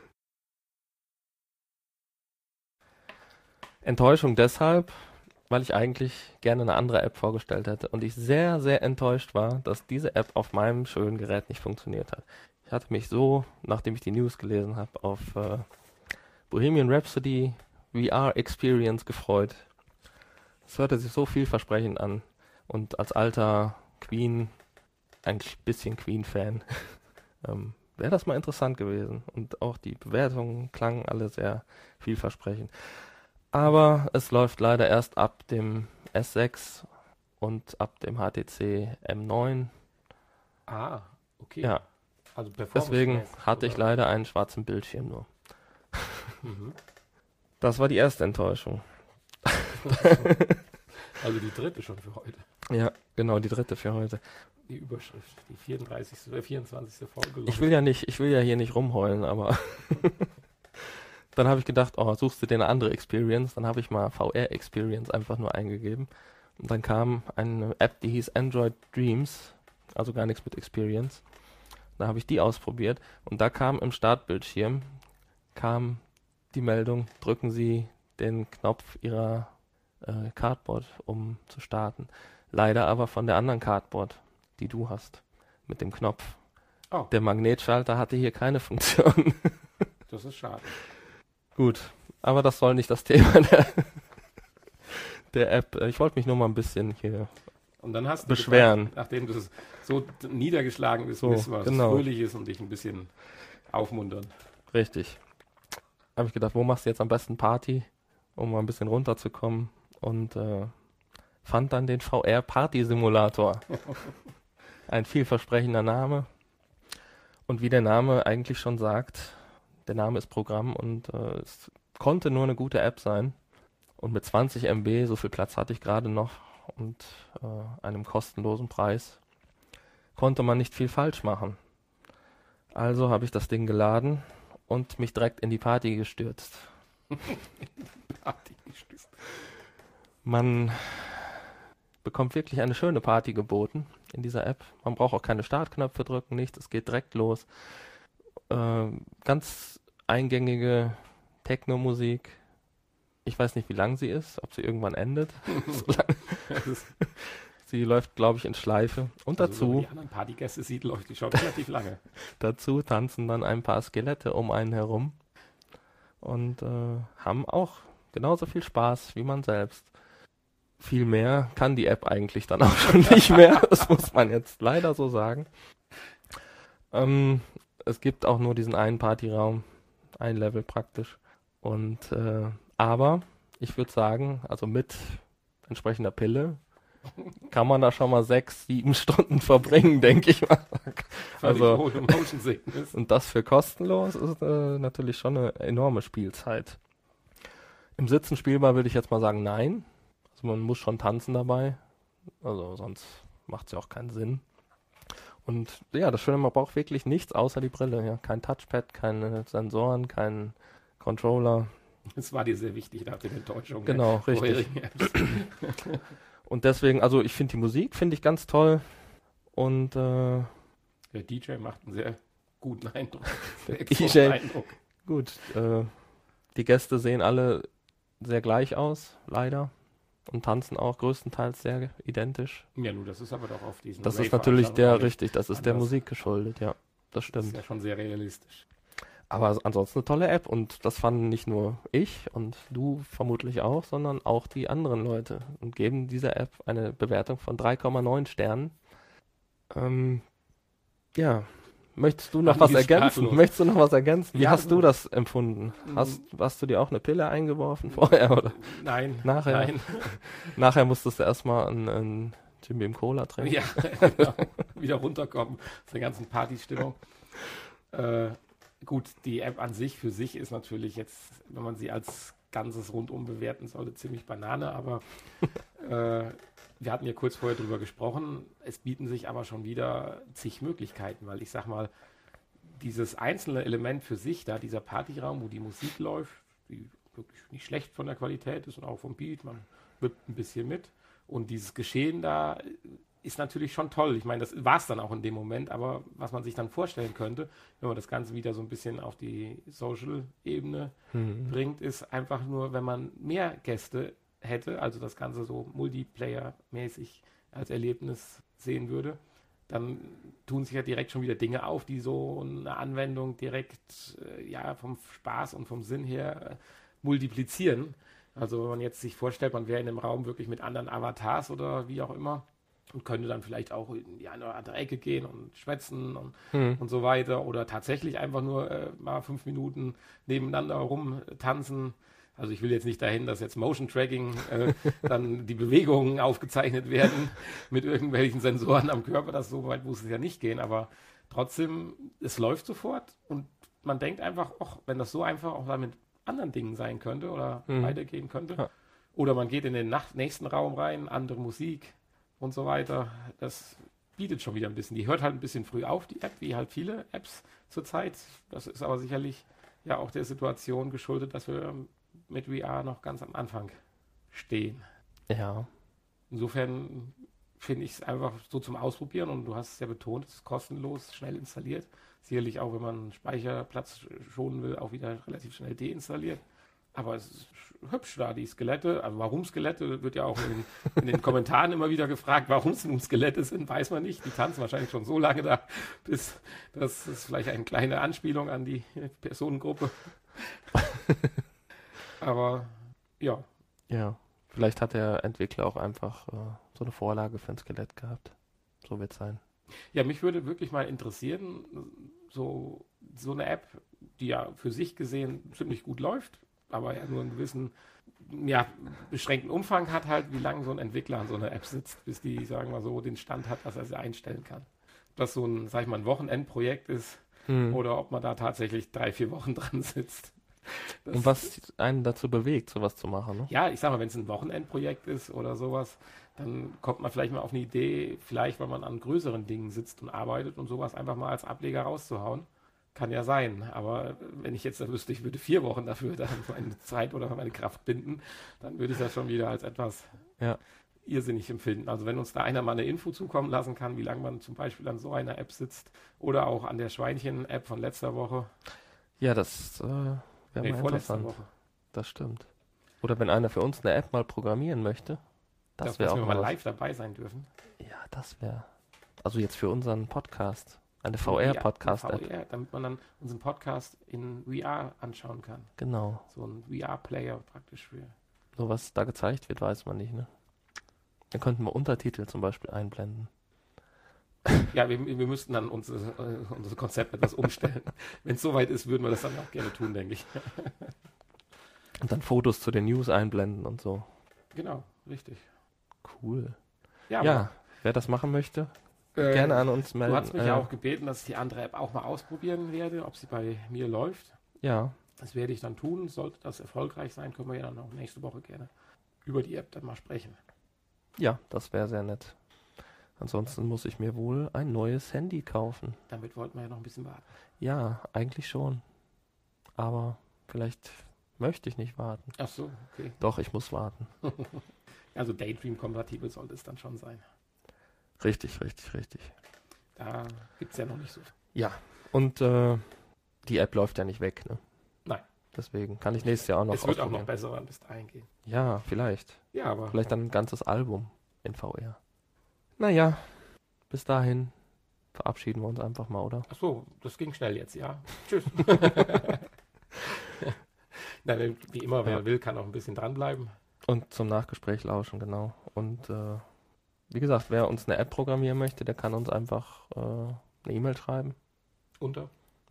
Enttäuschung deshalb, weil ich eigentlich gerne eine andere App vorgestellt hätte und ich sehr, sehr enttäuscht war, dass diese App auf meinem schönen Gerät nicht funktioniert hat. Ich hatte mich so, nachdem ich die News gelesen habe, auf Bohemian Rhapsody VR Experience gefreut. Es hörte sich so vielversprechend an und als alter Queen, ein bisschen Queen-Fan, wäre das mal interessant gewesen. Und auch die Bewertungen klangen alle sehr vielversprechend. Aber es läuft leider erst ab dem S6 und ab dem HTC M9. Ah, okay. Ja, Also deswegen performancemäßig hatte ich sogar. leider einen schwarzen Bildschirm nur. Mhm. Das war die erste Enttäuschung. Also die dritte schon für heute. Ja, genau, die dritte für heute. Die Überschrift, die 34. oder 24. Folge. Ich will ja hier nicht rumheulen, aber dann habe ich gedacht, oh, suchst du dir eine andere Experience? Dann habe ich mal VR Experience einfach nur eingegeben. Und dann kam eine App, die hieß Android Dreams, also gar nichts mit Experience. Da habe ich die ausprobiert und da kam im Startbildschirm die Meldung, drücken Sie den Knopf Ihrer Cardboard, um zu starten. Leider aber von der anderen Cardboard, die du hast, mit dem Knopf. Oh. Der Magnetschalter hatte hier keine Funktion. Das ist schade. Gut, aber das soll nicht das Thema der App. Ich wollte mich nur mal ein bisschen hier Und dann hast du beschweren. gedacht, nachdem du es so niedergeschlagen bist, So, wissen wir, dass genau. es fröhlich ist und dich ein bisschen aufmuntern. Richtig. Habe ich gedacht, wo machst du jetzt am besten Party, um mal ein bisschen runterzukommen und fand dann den VR Party Simulator. Ein vielversprechender Name. Und wie der Name eigentlich schon sagt, der Name ist Programm und es konnte nur eine gute App sein. Und mit 20 MB, so viel Platz hatte ich gerade noch und einem kostenlosen Preis, konnte man nicht viel falsch machen. Also habe ich das Ding geladen und mich direkt in die Party gestürzt. Man bekommt wirklich eine schöne Party geboten in dieser App. Man braucht auch keine Startknöpfe drücken, nichts. Es geht direkt los. Ganz eingängige Techno-Musik. Ich weiß nicht, wie lang sie ist, ob sie irgendwann endet. Sie läuft, glaube ich, in Schleife. Und Also, wenn man dazu, die anderen Partygäste sieht, läuft die schon relativ lange. dazu tanzen dann ein paar Skelette um einen herum und haben auch genauso viel Spaß wie man selbst. Viel mehr kann die App eigentlich dann auch schon nicht mehr. Das muss man jetzt leider so sagen. Es gibt auch nur diesen einen Partyraum, ein Level praktisch. Und aber ich würde sagen, also mit entsprechender Pille kann man da schon mal 6-7 Stunden verbringen, denke ich mal. Völlig Also- ohne Motion Sickness. Und das für kostenlos ist natürlich schon eine enorme Spielzeit. Im Sitzen spielbar würde ich jetzt mal sagen, nein. Also man muss schon tanzen dabei. Also sonst macht es ja auch keinen Sinn. Und ja, das Schöne, man braucht wirklich nichts außer die Brille. Ja. Kein Touchpad, keine Sensoren, kein Controller. Das war dir sehr wichtig nach den Enttäuschungen. Genau, der richtig. vorherigen Apps. Und deswegen, also ich finde die Musik, finde ich ganz toll. Und Der DJ macht einen sehr guten Eindruck. Sehr DJ. exoten Eindruck. gut, die Gäste sehen alle sehr gleich aus, leider. Und tanzen auch größtenteils sehr identisch. Ja, nun, das ist aber doch auf diesen Das ist natürlich Rave-Veranstaltungen richtig, das ist der anders. Musik geschuldet, ja. Das Das ist stimmt. ja schon sehr realistisch. Aber ansonsten eine tolle App und das fanden nicht nur ich und du vermutlich auch, sondern auch die anderen Leute und geben dieser App eine Bewertung von 3,9 Sternen. Ja, möchtest du noch was ergänzen? Möchtest du noch was ergänzen? Wie hast du das empfunden? Hast du dir auch eine Pille eingeworfen vorher oder? Nein. Nachher? Nein. Nachher musstest du erstmal ein Jim Beam Cola trinken. Ja, genau. Wieder runterkommen aus der ganzen Partystimmung. Gut, die App an sich für sich ist natürlich jetzt, wenn man sie als Ganzes rundum bewerten sollte, ziemlich Banane, aber wir hatten ja kurz vorher drüber gesprochen, es bieten sich aber schon wieder zig Möglichkeiten, weil ich sag mal, dieses einzelne Element für sich, da dieser Partyraum, wo die Musik läuft, die wirklich nicht schlecht von der Qualität ist und auch vom Beat, man wippt ein bisschen mit und dieses Geschehen da ist natürlich schon toll. Ich meine, das war es dann auch in dem Moment, aber was man sich dann vorstellen könnte, wenn man das Ganze wieder so ein bisschen auf die Social-Ebene bringt, ist einfach nur, wenn man mehr Gäste hätte, also das Ganze so Multiplayer-mäßig als Erlebnis sehen würde, dann tun sich ja direkt schon wieder Dinge auf, die so eine Anwendung direkt vom Spaß und vom Sinn her multiplizieren. Also wenn man jetzt sich vorstellt, man wäre in einem Raum wirklich mit anderen Avatars oder wie auch immer, und könnte dann vielleicht auch in die eine oder andere Ecke gehen und schwätzen und so weiter. Oder tatsächlich einfach nur mal 5 Minuten nebeneinander rumtanzen. Also ich will jetzt nicht dahin, dass jetzt Motion Tracking dann die Bewegungen aufgezeichnet werden mit irgendwelchen Sensoren am Körper. Das so weit muss es ja nicht gehen. Aber trotzdem, es läuft sofort und man denkt einfach, wenn das so einfach auch dann mit anderen Dingen sein könnte oder weitergehen könnte. Ja. Oder man geht in den nächsten Raum rein, andere Musik und so weiter. Das bietet schon wieder ein bisschen. Die hört halt ein bisschen früh auf, die App, wie halt viele Apps zurzeit. Das ist aber sicherlich ja auch der Situation geschuldet, dass wir mit VR noch ganz am Anfang stehen. Ja. Insofern finde ich es einfach so zum Ausprobieren und du hast es ja betont, es ist kostenlos, schnell installiert. Sicherlich auch, wenn man Speicherplatz schonen will, auch wieder relativ schnell deinstalliert. Aber es ist hübsch da, die Skelette. Also warum Skelette, wird ja auch in den Kommentaren immer wieder gefragt, warum es nun Skelette sind, weiß man nicht. Die tanzen wahrscheinlich schon so lange da, bis das ist vielleicht eine kleine Anspielung an die Personengruppe. Aber ja. Ja, vielleicht hat der Entwickler auch einfach so eine Vorlage für ein Skelett gehabt. So wird es sein. Ja, mich würde wirklich mal interessieren, so eine App, die ja für sich gesehen ziemlich gut läuft, aber ja nur einen gewissen beschränkten Umfang hat halt, wie lange so ein Entwickler an so einer App sitzt, bis die, sagen wir so, den Stand hat, dass er sie einstellen kann. Ob das so ein, sag ich mal, ein Wochenendprojekt ist oder ob man da tatsächlich 3-4 Wochen dran sitzt. Und was einen dazu bewegt, sowas zu machen, ne? Ja, ich sag mal, wenn es ein Wochenendprojekt ist oder sowas, dann kommt man vielleicht mal auf eine Idee, vielleicht weil man an größeren Dingen sitzt und arbeitet und sowas einfach mal als Ableger rauszuhauen. Kann ja sein, aber wenn ich jetzt wüsste, ich würde 4 Wochen dafür dann meine Zeit oder meine Kraft binden, dann würde ich das schon wieder als etwas irrsinnig empfinden. Also wenn uns da einer mal eine Info zukommen lassen kann, wie lange man zum Beispiel an so einer App sitzt oder auch an der Schweinchen-App von letzter Woche. Ja, das wäre mal interessant. Woche. Das stimmt. Oder wenn einer für uns eine App mal programmieren möchte, das wäre auch mal live dabei sein dürfen. Ja, das wäre, also jetzt für unseren Podcast. Eine VR-Podcast-App. VR, damit man dann unseren Podcast in VR anschauen kann. Genau. So ein VR-Player praktisch für. So was da gezeigt wird, weiß man nicht, ne? Dann könnten wir Untertitel zum Beispiel einblenden. Ja, wir müssten dann unser Konzept etwas umstellen. Wenn es soweit ist, würden wir das dann auch gerne tun, denke ich. Und dann Fotos zu den News einblenden und so. Genau, richtig. Cool. Ja, wer das machen möchte, gerne an uns melden. Du hast mich ja auch gebeten, dass ich die andere App auch mal ausprobieren werde, ob sie bei mir läuft. Ja. Das werde ich dann tun. Sollte das erfolgreich sein, können wir ja dann auch nächste Woche gerne über die App dann mal sprechen. Ja, das wäre sehr nett. Ansonsten muss ich mir wohl ein neues Handy kaufen. Damit wollten wir ja noch ein bisschen warten. Ja, eigentlich schon. Aber vielleicht möchte ich nicht warten. Ach so, okay. Doch, ich muss warten. Also Daydream-kompatibel sollte es dann schon sein. Richtig. Da gibt es ja noch nicht so viel. Ja, und die App läuft ja nicht weg, ne? Nein. Deswegen kann ich nächstes Jahr auch noch Es wird auch noch besser bis dahin gehen. Ja, vielleicht. Ja, aber... Vielleicht dann ein ganzes Album in VR. Naja, bis dahin. verabschieden wir uns einfach mal, oder? Ach so, das ging schnell jetzt, ja. Tschüss. Nein, wie immer, wer will, kann auch ein bisschen dranbleiben. Und zum Nachgespräch lauschen, genau. Und wie gesagt, wer uns eine App programmieren möchte, der kann uns einfach eine E-Mail schreiben. Unter?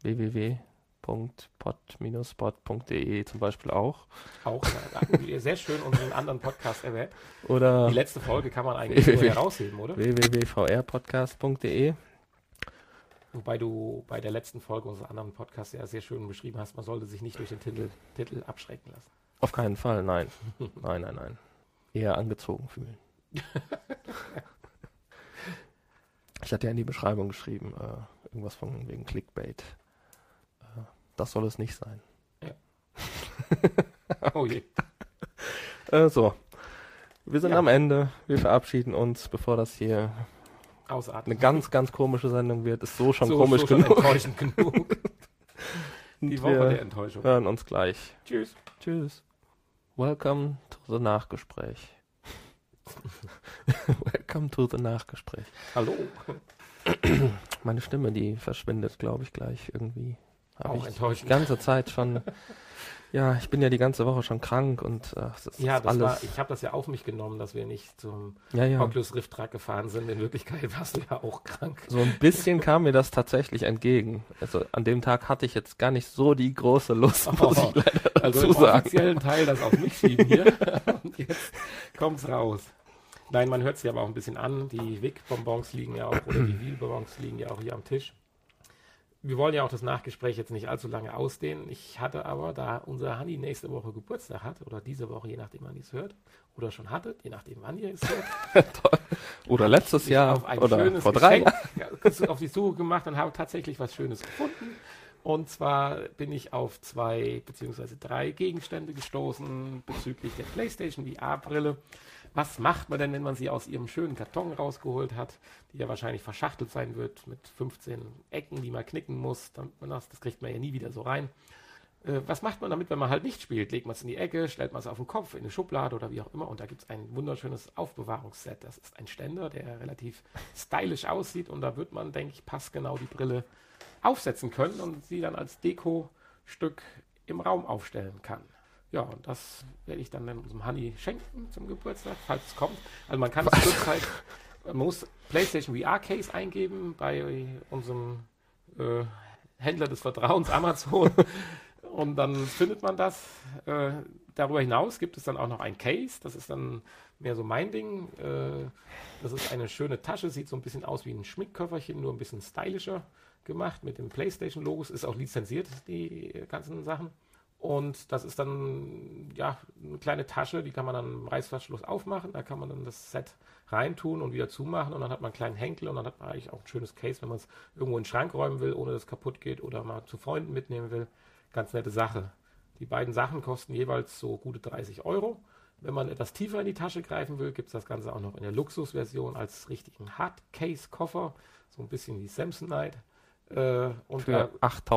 www.pod-spot.de zum Beispiel auch. Auch, da hatten wir sehr schön unseren anderen Podcast erwähnt. Oder die letzte Folge kann man eigentlich nur herausheben, oder? www.vrpodcast.de. Wobei du bei der letzten Folge unseres anderen Podcasts ja sehr schön beschrieben hast, man sollte sich nicht durch den Titel abschrecken lassen. Auf keinen Fall, nein. Nein. Eher angezogen fühlen. Ich hatte ja in die Beschreibung geschrieben, irgendwas von wegen Clickbait. Das soll es nicht sein. Ja. Oh je. So, wir sind am Ende. Wir verabschieden uns, bevor das hier eine ganz, ganz komische Sendung wird. Ist so schon komisch genug. Schon enttäuschend genug. Die Woche der Enttäuschung. Wir hören uns gleich. Tschüss. Tschüss. Welcome to the Nachgespräch. Welcome to the Nachgespräch. Hallo. Meine Stimme, die verschwindet, glaube ich, gleich irgendwie. Auch ich enttäuschend. Die ganze Zeit schon. Ja, ich bin ja die ganze Woche schon krank und das ist alles. Ich habe das ja auf mich genommen, dass wir nicht zum ja. Oculus Rift Truck gefahren sind. In Wirklichkeit warst du ja auch krank. So ein bisschen kam mir das tatsächlich entgegen. Also an dem Tag hatte ich jetzt gar nicht so die große Lust, muss ich leider dazu im sagen. offiziellen Teil das auf mich schieben hier. Und jetzt kommt's raus. Nein, man hört es ja aber auch ein bisschen an. Die Wick-Bonbons liegen ja auch, oder die Wheel-Bonbons liegen ja auch hier am Tisch. Wir wollen ja auch das Nachgespräch jetzt nicht allzu lange ausdehnen. Ich hatte aber, da unser Hanni nächste Woche Geburtstag hat, oder diese Woche, je nachdem wann ihr es hört, oder schon hattet, je nachdem wann ihr es hört. Oder letztes Jahr, oder vor 3 Jahren. Auf die Suche gemacht und habe tatsächlich was Schönes gefunden. Und zwar bin ich auf 2 bzw. 3 Gegenstände gestoßen bezüglich der PlayStation VR-Brille. Was macht man denn, wenn man sie aus ihrem schönen Karton rausgeholt hat, die ja wahrscheinlich verschachtelt sein wird mit 15 Ecken, die man knicken muss. Das kriegt man ja nie wieder so rein. Was macht man damit, wenn man halt nicht spielt? Legt man es in die Ecke, stellt man es auf den Kopf, in eine Schublade oder wie auch immer. Und da gibt es ein wunderschönes Aufbewahrungsset. Das ist ein Ständer, der relativ stylisch aussieht. Und da wird man, denke ich, passgenau die Brille aufsetzen können und sie dann als Dekostück im Raum aufstellen kann. Ja, und das werde ich dann unserem Hanni schenken zum Geburtstag, falls es kommt. Also man kann es zurzeit, man muss PlayStation VR Case eingeben bei unserem Händler des Vertrauens, Amazon. Und dann findet man das. Darüber hinaus gibt es dann auch noch ein Case. Das ist dann mehr so mein Ding. Das ist eine schöne Tasche, sieht so ein bisschen aus wie ein Schminkköfferchen, nur ein bisschen stylischer gemacht mit dem PlayStation-Logos. Ist auch lizenziert, die ganzen Sachen. Und das ist dann ja eine kleine Tasche, die kann man dann im Reißverschluss aufmachen. Da kann man dann das Set reintun und wieder zumachen. Und dann hat man einen kleinen Henkel und dann hat man eigentlich auch ein schönes Case, wenn man es irgendwo in den Schrank räumen will, ohne dass es kaputt geht oder mal zu Freunden mitnehmen will. Ganz nette Sache. Die beiden Sachen kosten jeweils so gute 30 €. Wenn man etwas tiefer in die Tasche greifen will, gibt es das Ganze auch noch in der Luxusversion als richtigen Hardcase-Koffer. So ein bisschen wie Samsonite. Und für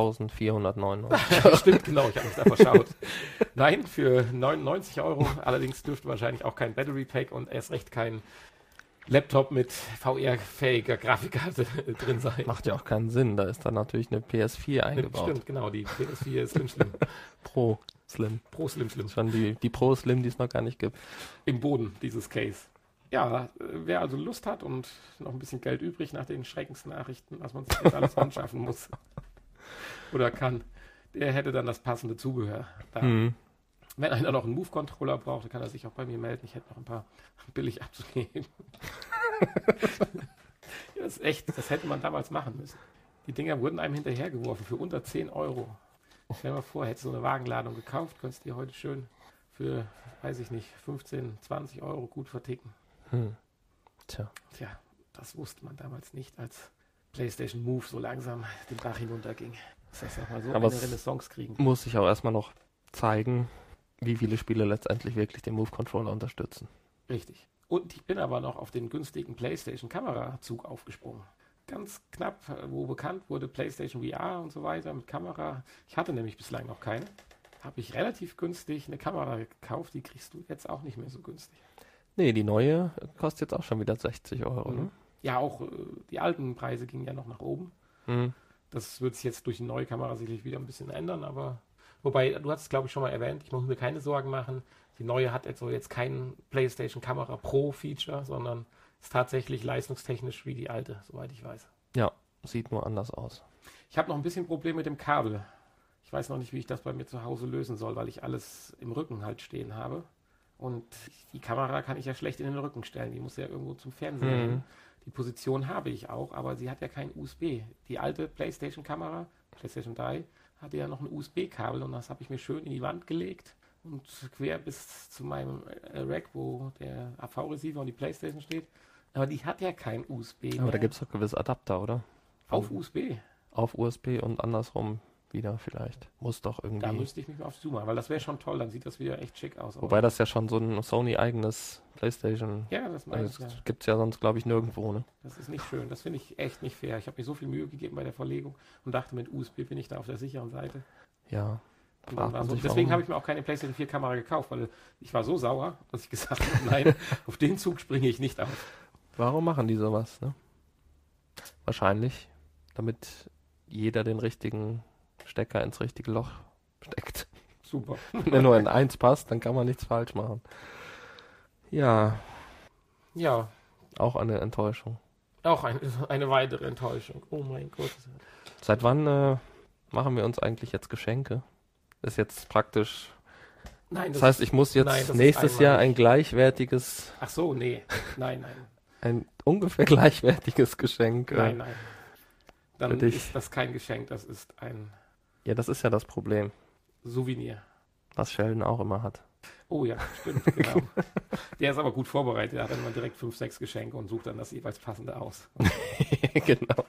8.499. Stimmt, genau, ich habe mich da verschaut. Nein, für 99 €. Allerdings dürfte wahrscheinlich auch kein Battery Pack und erst recht kein Laptop mit VR-fähiger Grafikkarte drin sein. Macht ja auch keinen Sinn, da ist dann natürlich eine PS4 eingebaut. Stimmt, genau, die PS4 ist Slim. Pro Slim. Schon die Pro Slim, die es noch gar nicht gibt. Im Boden, dieses Case. Ja, wer also Lust hat und noch ein bisschen Geld übrig nach den Schreckensnachrichten, was man sich jetzt alles anschaffen muss oder kann, der hätte dann das passende Zubehör. Wenn einer noch einen Move-Controller braucht, dann kann er sich auch bei mir melden. Ich hätte noch ein paar billig abzugeben. Ja, das ist echt, das hätte man damals machen müssen. Die Dinger wurden einem hinterhergeworfen für unter 10 €. Stell dir mal vor, hättest du so eine Wagenladung gekauft, könntest du dir heute schön für, weiß ich nicht, 15, 20 € gut verticken. Tja, das wusste man damals nicht, als PlayStation Move so langsam den Bach hinunterging. Das heißt auch mal so aber eine Renaissance kriegen. Muss ich auch erstmal noch zeigen, wie viele Spiele letztendlich wirklich den Move-Controller unterstützen. Richtig. Und ich bin aber noch auf den günstigen PlayStation-Kamerazug aufgesprungen. Ganz knapp, wo bekannt wurde PlayStation VR und so weiter mit Kamera. Ich hatte nämlich bislang noch keine. Habe ich relativ günstig eine Kamera gekauft, die kriegst du jetzt auch nicht mehr so günstig. Nee, die neue kostet jetzt auch schon wieder 60 €. Ne? Ja, auch die alten Preise gingen ja noch nach oben. Hm. Das wird sich jetzt durch die neue Kamera sicherlich wieder ein bisschen ändern, aber wobei, du hast es glaube ich schon mal erwähnt, ich muss mir keine Sorgen machen. Die neue hat jetzt kein PlayStation Kamera Pro Feature, sondern ist tatsächlich leistungstechnisch wie die alte, soweit ich weiß. Ja, sieht nur anders aus. Ich habe noch ein bisschen Problem mit dem Kabel. Ich weiß noch nicht, wie ich das bei mir zu Hause lösen soll, weil ich alles im Rücken halt stehen habe. Und die Kamera kann ich ja schlecht in den Rücken stellen. Die muss ja irgendwo zum Fernseher hin. Die Position habe ich auch, aber sie hat ja kein USB. Die alte PlayStation-Kamera, PlayStation 3, hatte ja noch ein USB-Kabel und das habe ich mir schön in die Wand gelegt und quer bis zu meinem Rack, wo der AV-Receiver und die PlayStation steht. Aber die hat ja kein USB mehr. Aber da gibt es doch gewisse Adapter, oder? Auf USB. Auf USB und andersrum wieder vielleicht. Muss doch irgendwie. Da müsste ich mich mal auf zoomen, weil das wäre schon toll, dann sieht das wieder echt schick aus. Wobei das ja schon so ein Sony-eigenes PlayStation. Ja, das meine ich. Das Ja. gibt es ja sonst, glaube ich, nirgendwo, ne? Das ist nicht schön. Das finde ich echt nicht fair. Ich habe mir so viel Mühe gegeben bei der Verlegung und dachte, mit USB bin ich da auf der sicheren Seite. Ja. Und dann war so. sich, Deswegen warum. habe ich mir auch keine PlayStation 4 Kamera gekauft, weil ich war so sauer, dass ich gesagt habe, nein, auf den Zug springe ich nicht auf. Warum machen die sowas, ne? Wahrscheinlich, damit jeder den richtigen Stecker ins richtige Loch steckt. Super. Wenn er nur in eins passt, dann kann man nichts falsch machen. Ja, Ja, auch eine Enttäuschung. auch eine weitere Enttäuschung. Oh mein Gott. Seit wann machen wir uns eigentlich jetzt Geschenke? Ist jetzt praktisch. Nein, Das heißt, ich muss jetzt nein, das ist nächstes Jahr einmalig. ein gleichwertiges, Ach so, nee. Nein. ein ungefähr gleichwertiges Geschenk. Nein. Für Dann dich. ist das kein Geschenk, das ist ein Ja, das ist ja das Problem, Souvenir. was Sheldon auch immer hat. Oh ja, stimmt, genau. Der ist aber gut vorbereitet. Der hat dann mal direkt 5, 6 Geschenke und sucht dann das jeweils passende aus. Genau.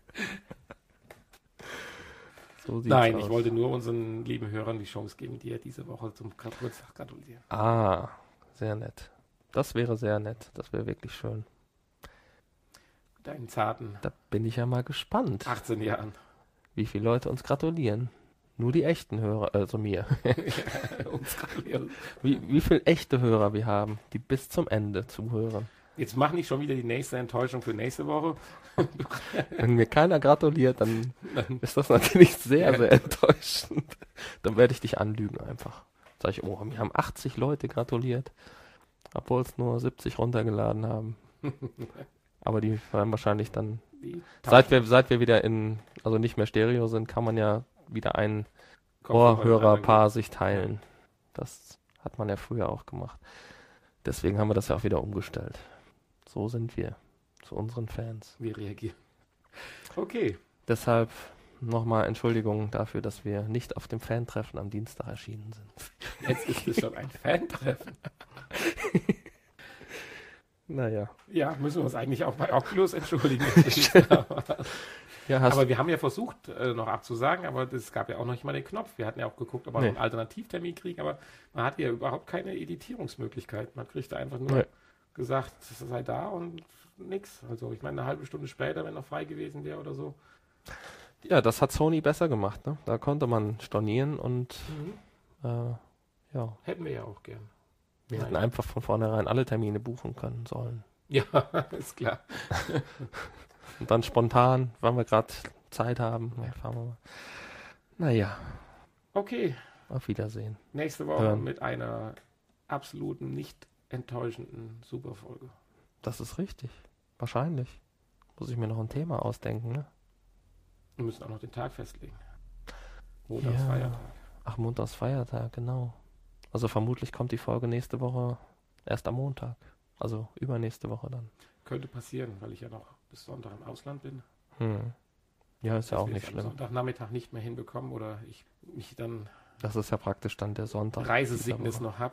So sieht's Nein, aus. ich wollte nur unseren lieben Hörern die Chance geben, dir diese Woche zum Geburtstag gratulieren. Ah, sehr nett. Das wäre sehr nett. Das wäre wirklich schön. Deinen zarten Da bin ich ja mal gespannt, 18 Jahren. wie viele Leute uns gratulieren. Nur die echten Hörer, also mir. Uns gratulieren. Wie viele echte Hörer wir haben, die bis zum Ende zuhören. Jetzt mach nicht schon wieder die nächste Enttäuschung für nächste Woche. Wenn mir keiner gratuliert, dann ist das natürlich sehr, sehr enttäuschend. Dann werde ich dich anlügen einfach. Sag ich, oh, mir haben 80 Leute gratuliert, obwohl es nur 70 runtergeladen haben. Aber die werden wahrscheinlich dann, Die seit wir wieder also nicht mehr Stereo sind, kann man ja wieder ein Ohrhörerpaar sich teilen. Das hat man ja früher auch gemacht. Deswegen haben wir das ja auch wieder umgestellt. So sind wir zu unseren Fans. Wir reagieren. Okay. Deshalb nochmal Entschuldigung dafür, dass wir nicht auf dem Fantreffen am Dienstag erschienen sind. Jetzt ist es schon ein Fan-Treffen. Naja. Ja, müssen wir uns eigentlich auch bei Oculus entschuldigen. Ja, Aber wir haben ja versucht, noch abzusagen, aber es gab ja auch noch nicht mal den Knopf. Wir hatten ja auch geguckt, ob wir noch einen Alternativtermin kriegen, aber man hatte ja überhaupt keine Editierungsmöglichkeit. Man kriegte einfach nur gesagt, es sei da und nix. Also ich meine, eine halbe Stunde später, wenn noch frei gewesen wäre oder so. Ja, das hat Sony besser gemacht, ne? Da konnte man stornieren und ja, Hätten wir ja auch gern. wir hätten einfach von vornherein alle Termine buchen können sollen. Ja, ist klar. Und dann spontan, wann wir gerade Zeit haben, fahren wir mal. Naja, Okay, auf Wiedersehen. nächste Woche Hören. mit einer absoluten, nicht enttäuschenden Superfolge. Das ist richtig. Wahrscheinlich. Muss ich mir noch ein Thema ausdenken, ne? Wir müssen auch noch den Tag festlegen. Montags Ja. Feiertag. Ach, Montags Feiertag, genau. Also vermutlich kommt die Folge nächste Woche erst am Montag. Also übernächste Woche dann. Könnte passieren, weil ich ja noch bis Sonntag im Ausland bin. Ja, ist ja Dass auch wir nicht es am schlimm. Sonntagnachmittag nicht mehr hinbekommen oder ich mich dann Das ist ja praktisch dann der Sonntag. Reisesickness dieser Woche. noch habe.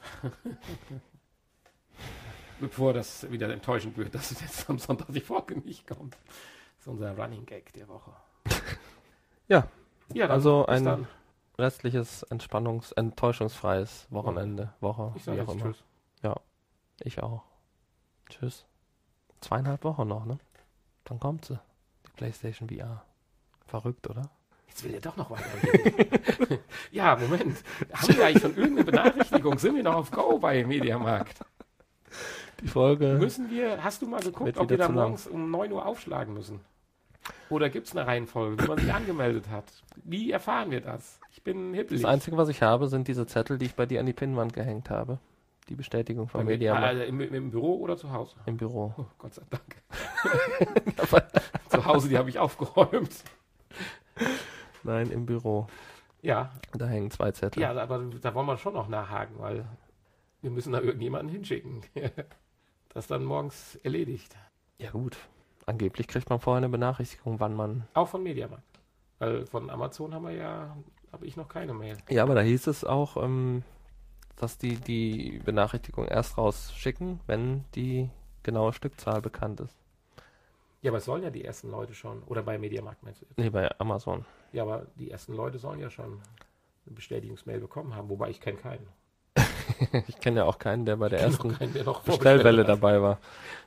Bevor das wieder enttäuschend wird, dass es jetzt am Sonntag die Folge nicht kommt. Das ist unser Running Gag der Woche. Ja, Ja, dann also bis ein dann. restliches enttäuschungsfreies Wochenende, Woche, Ich sage wie auch jetzt immer. Tschüss. Ich auch. Tschüss. 2,5 Wochen noch, ne? Dann kommt sie. Die PlayStation VR. Verrückt, oder? Jetzt will er doch noch weitergehen. Ja, Moment. Haben wir eigentlich schon irgendeine Benachrichtigung? Sind wir noch auf Go bei Mediamarkt? Die Folge. Hast du mal geguckt, Wird ob wir wieder da zu lang. morgens um 9 Uhr aufschlagen müssen? Oder gibt es eine Reihenfolge, wie man sich angemeldet hat? Wie erfahren wir das? Ich bin hippelig. Das Einzige, was ich habe, sind diese Zettel, die ich bei dir an die Pinnwand gehängt habe. Die Bestätigung von Mediamarkt Also im Büro oder zu Hause? im Büro. Oh, Gott sei Dank. Zu Hause, die habe ich aufgeräumt. Nein, im Büro. Ja, Da hängen 2 Zettel. ja, aber da wollen wir schon noch nachhaken, weil wir müssen da irgendjemanden hinschicken. Das dann morgens erledigt. Ja gut. Angeblich kriegt man vorher eine Benachrichtigung, wann man... Auch von Mediamarkt. Weil von Amazon habe ich noch keine Mail. Ja, aber da hieß es auch, dass die Benachrichtigung erst rausschicken, wenn die genaue Stückzahl bekannt ist. Ja, aber es sollen ja die ersten Leute schon. Oder bei Mediamarkt meinst du jetzt? Nee, bei Amazon. Ja, aber die ersten Leute sollen ja schon eine Bestätigungsmail bekommen haben. Wobei ich kenne keinen. Ich kenne ja auch keinen, der bei der ersten Keinen, der noch Bestellwelle vorbestellt hat. dabei war.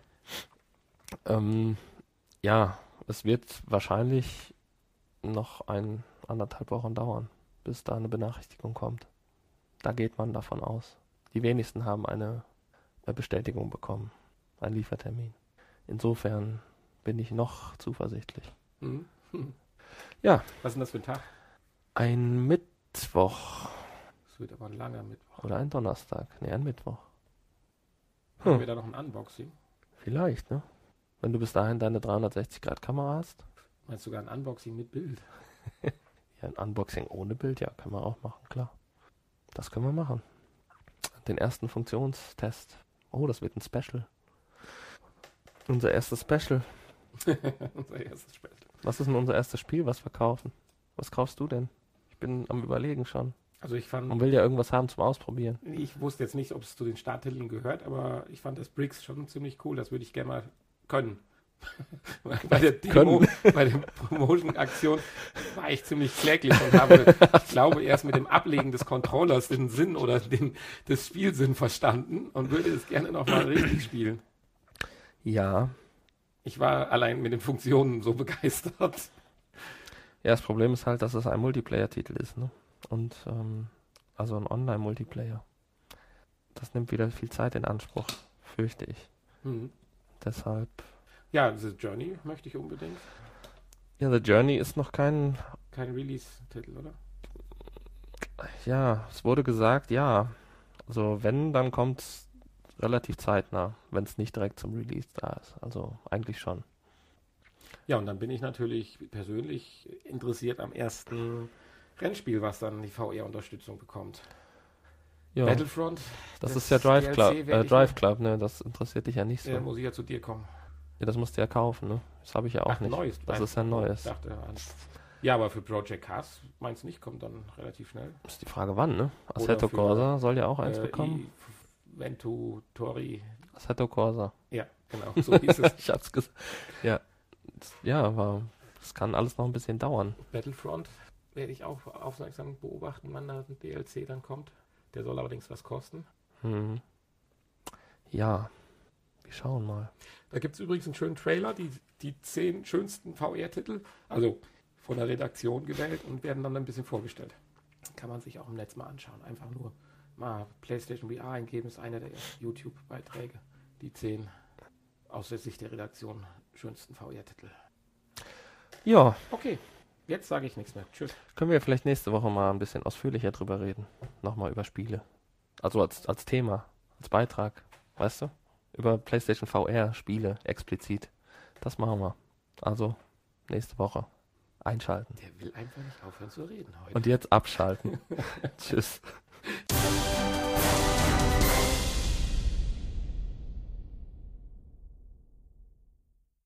Ja, es wird wahrscheinlich noch 1,5 Wochen dauern, bis da eine Benachrichtigung kommt. Da geht man davon aus. Die wenigsten haben eine Bestätigung bekommen, einen Liefertermin. Insofern bin ich noch zuversichtlich. Mhm. Ja. Was ist denn das für ein Tag? Ein Mittwoch Das wird aber ein langer Mittwoch. oder ein Donnerstag. Nee, ein Mittwoch. Haben wir da noch ein Unboxing? Vielleicht, ne? Wenn du bis dahin deine 360-Grad-Kamera hast. Meinst du sogar ein Unboxing mit Bild? Ja, ein Unboxing ohne Bild, ja, können wir auch machen, klar. Das können wir machen. Den ersten Funktionstest. Oh, das wird ein Special. Unser erstes Special. Unser erstes Special. Was ist denn unser erstes Spiel, was wir kaufen? Was kaufst du denn? Ich bin am Überlegen schon. Also ich Man will ja irgendwas haben zum Ausprobieren. Ich wusste jetzt nicht, ob es zu den Starttiteln gehört, aber ich fand das Bricks schon ziemlich cool. Das würde ich gerne mal können. Bei der Demo, bei der Promotion-Aktion war ich ziemlich kläglich und habe, ich glaube, erst mit dem Ablegen des Controllers den Sinn oder des Spielsinn verstanden und würde es gerne nochmal richtig spielen. Ja. Ich war allein mit den Funktionen so begeistert. Ja, das Problem ist halt, dass es ein Multiplayer-Titel ist, ne? Und, also ein Online-Multiplayer. Das nimmt wieder viel Zeit in Anspruch, fürchte ich. Mhm. Deshalb... Ja, The Journey möchte ich unbedingt. Ja, The Journey ist noch kein... Kein Release-Titel, oder? Ja, es wurde gesagt, ja. Also wenn, dann kommt es relativ zeitnah, wenn es nicht direkt zum Release da ist. Also eigentlich schon. Ja, und dann bin ich natürlich persönlich interessiert am ersten Rennspiel, was dann die VR-Unterstützung bekommt. Ja, Battlefront. das ist ja Drive DLC Club, Drive Club, ne? Das interessiert dich ja nicht so. Muss ich ja zu dir kommen. Ja, das musst du ja kaufen, ne? Das habe ich ja auch Ach, nicht. neues. Das ist ja neues. Ich dachte an. Ja, aber für Project Cars, meinst du nicht, kommt dann relativ schnell. Das ist die Frage, wann, ne? Oder Assetto für, Corsa soll ja auch eins bekommen. Ventutori. Assetto Corsa. Ja, genau, so hieß es. Ich hab's gesagt. Ja. Ja, aber das kann alles noch ein bisschen dauern. Battlefront werde ich auch aufmerksam beobachten, wann da ein DLC dann kommt. Der soll allerdings was kosten. Mhm. Ja, wir schauen mal. Da gibt es übrigens einen schönen Trailer, die 10 schönsten VR-Titel, also von der Redaktion gewählt und werden dann ein bisschen vorgestellt. Kann man sich auch im Netz mal anschauen. Einfach nur mal PlayStation VR eingeben, ist einer der YouTube-Beiträge. Die 10 aus der Sicht der Redaktion schönsten VR-Titel. Ja, Okay, jetzt sage ich nichts mehr. Tschüss. können wir vielleicht nächste Woche mal ein bisschen ausführlicher drüber reden. Nochmal über Spiele. Also als Thema, als Beitrag, weißt du? Über PlayStation VR Spiele explizit. Das machen wir. Also nächste Woche einschalten. Der will einfach nicht aufhören zu reden heute. Und jetzt abschalten. Tschüss.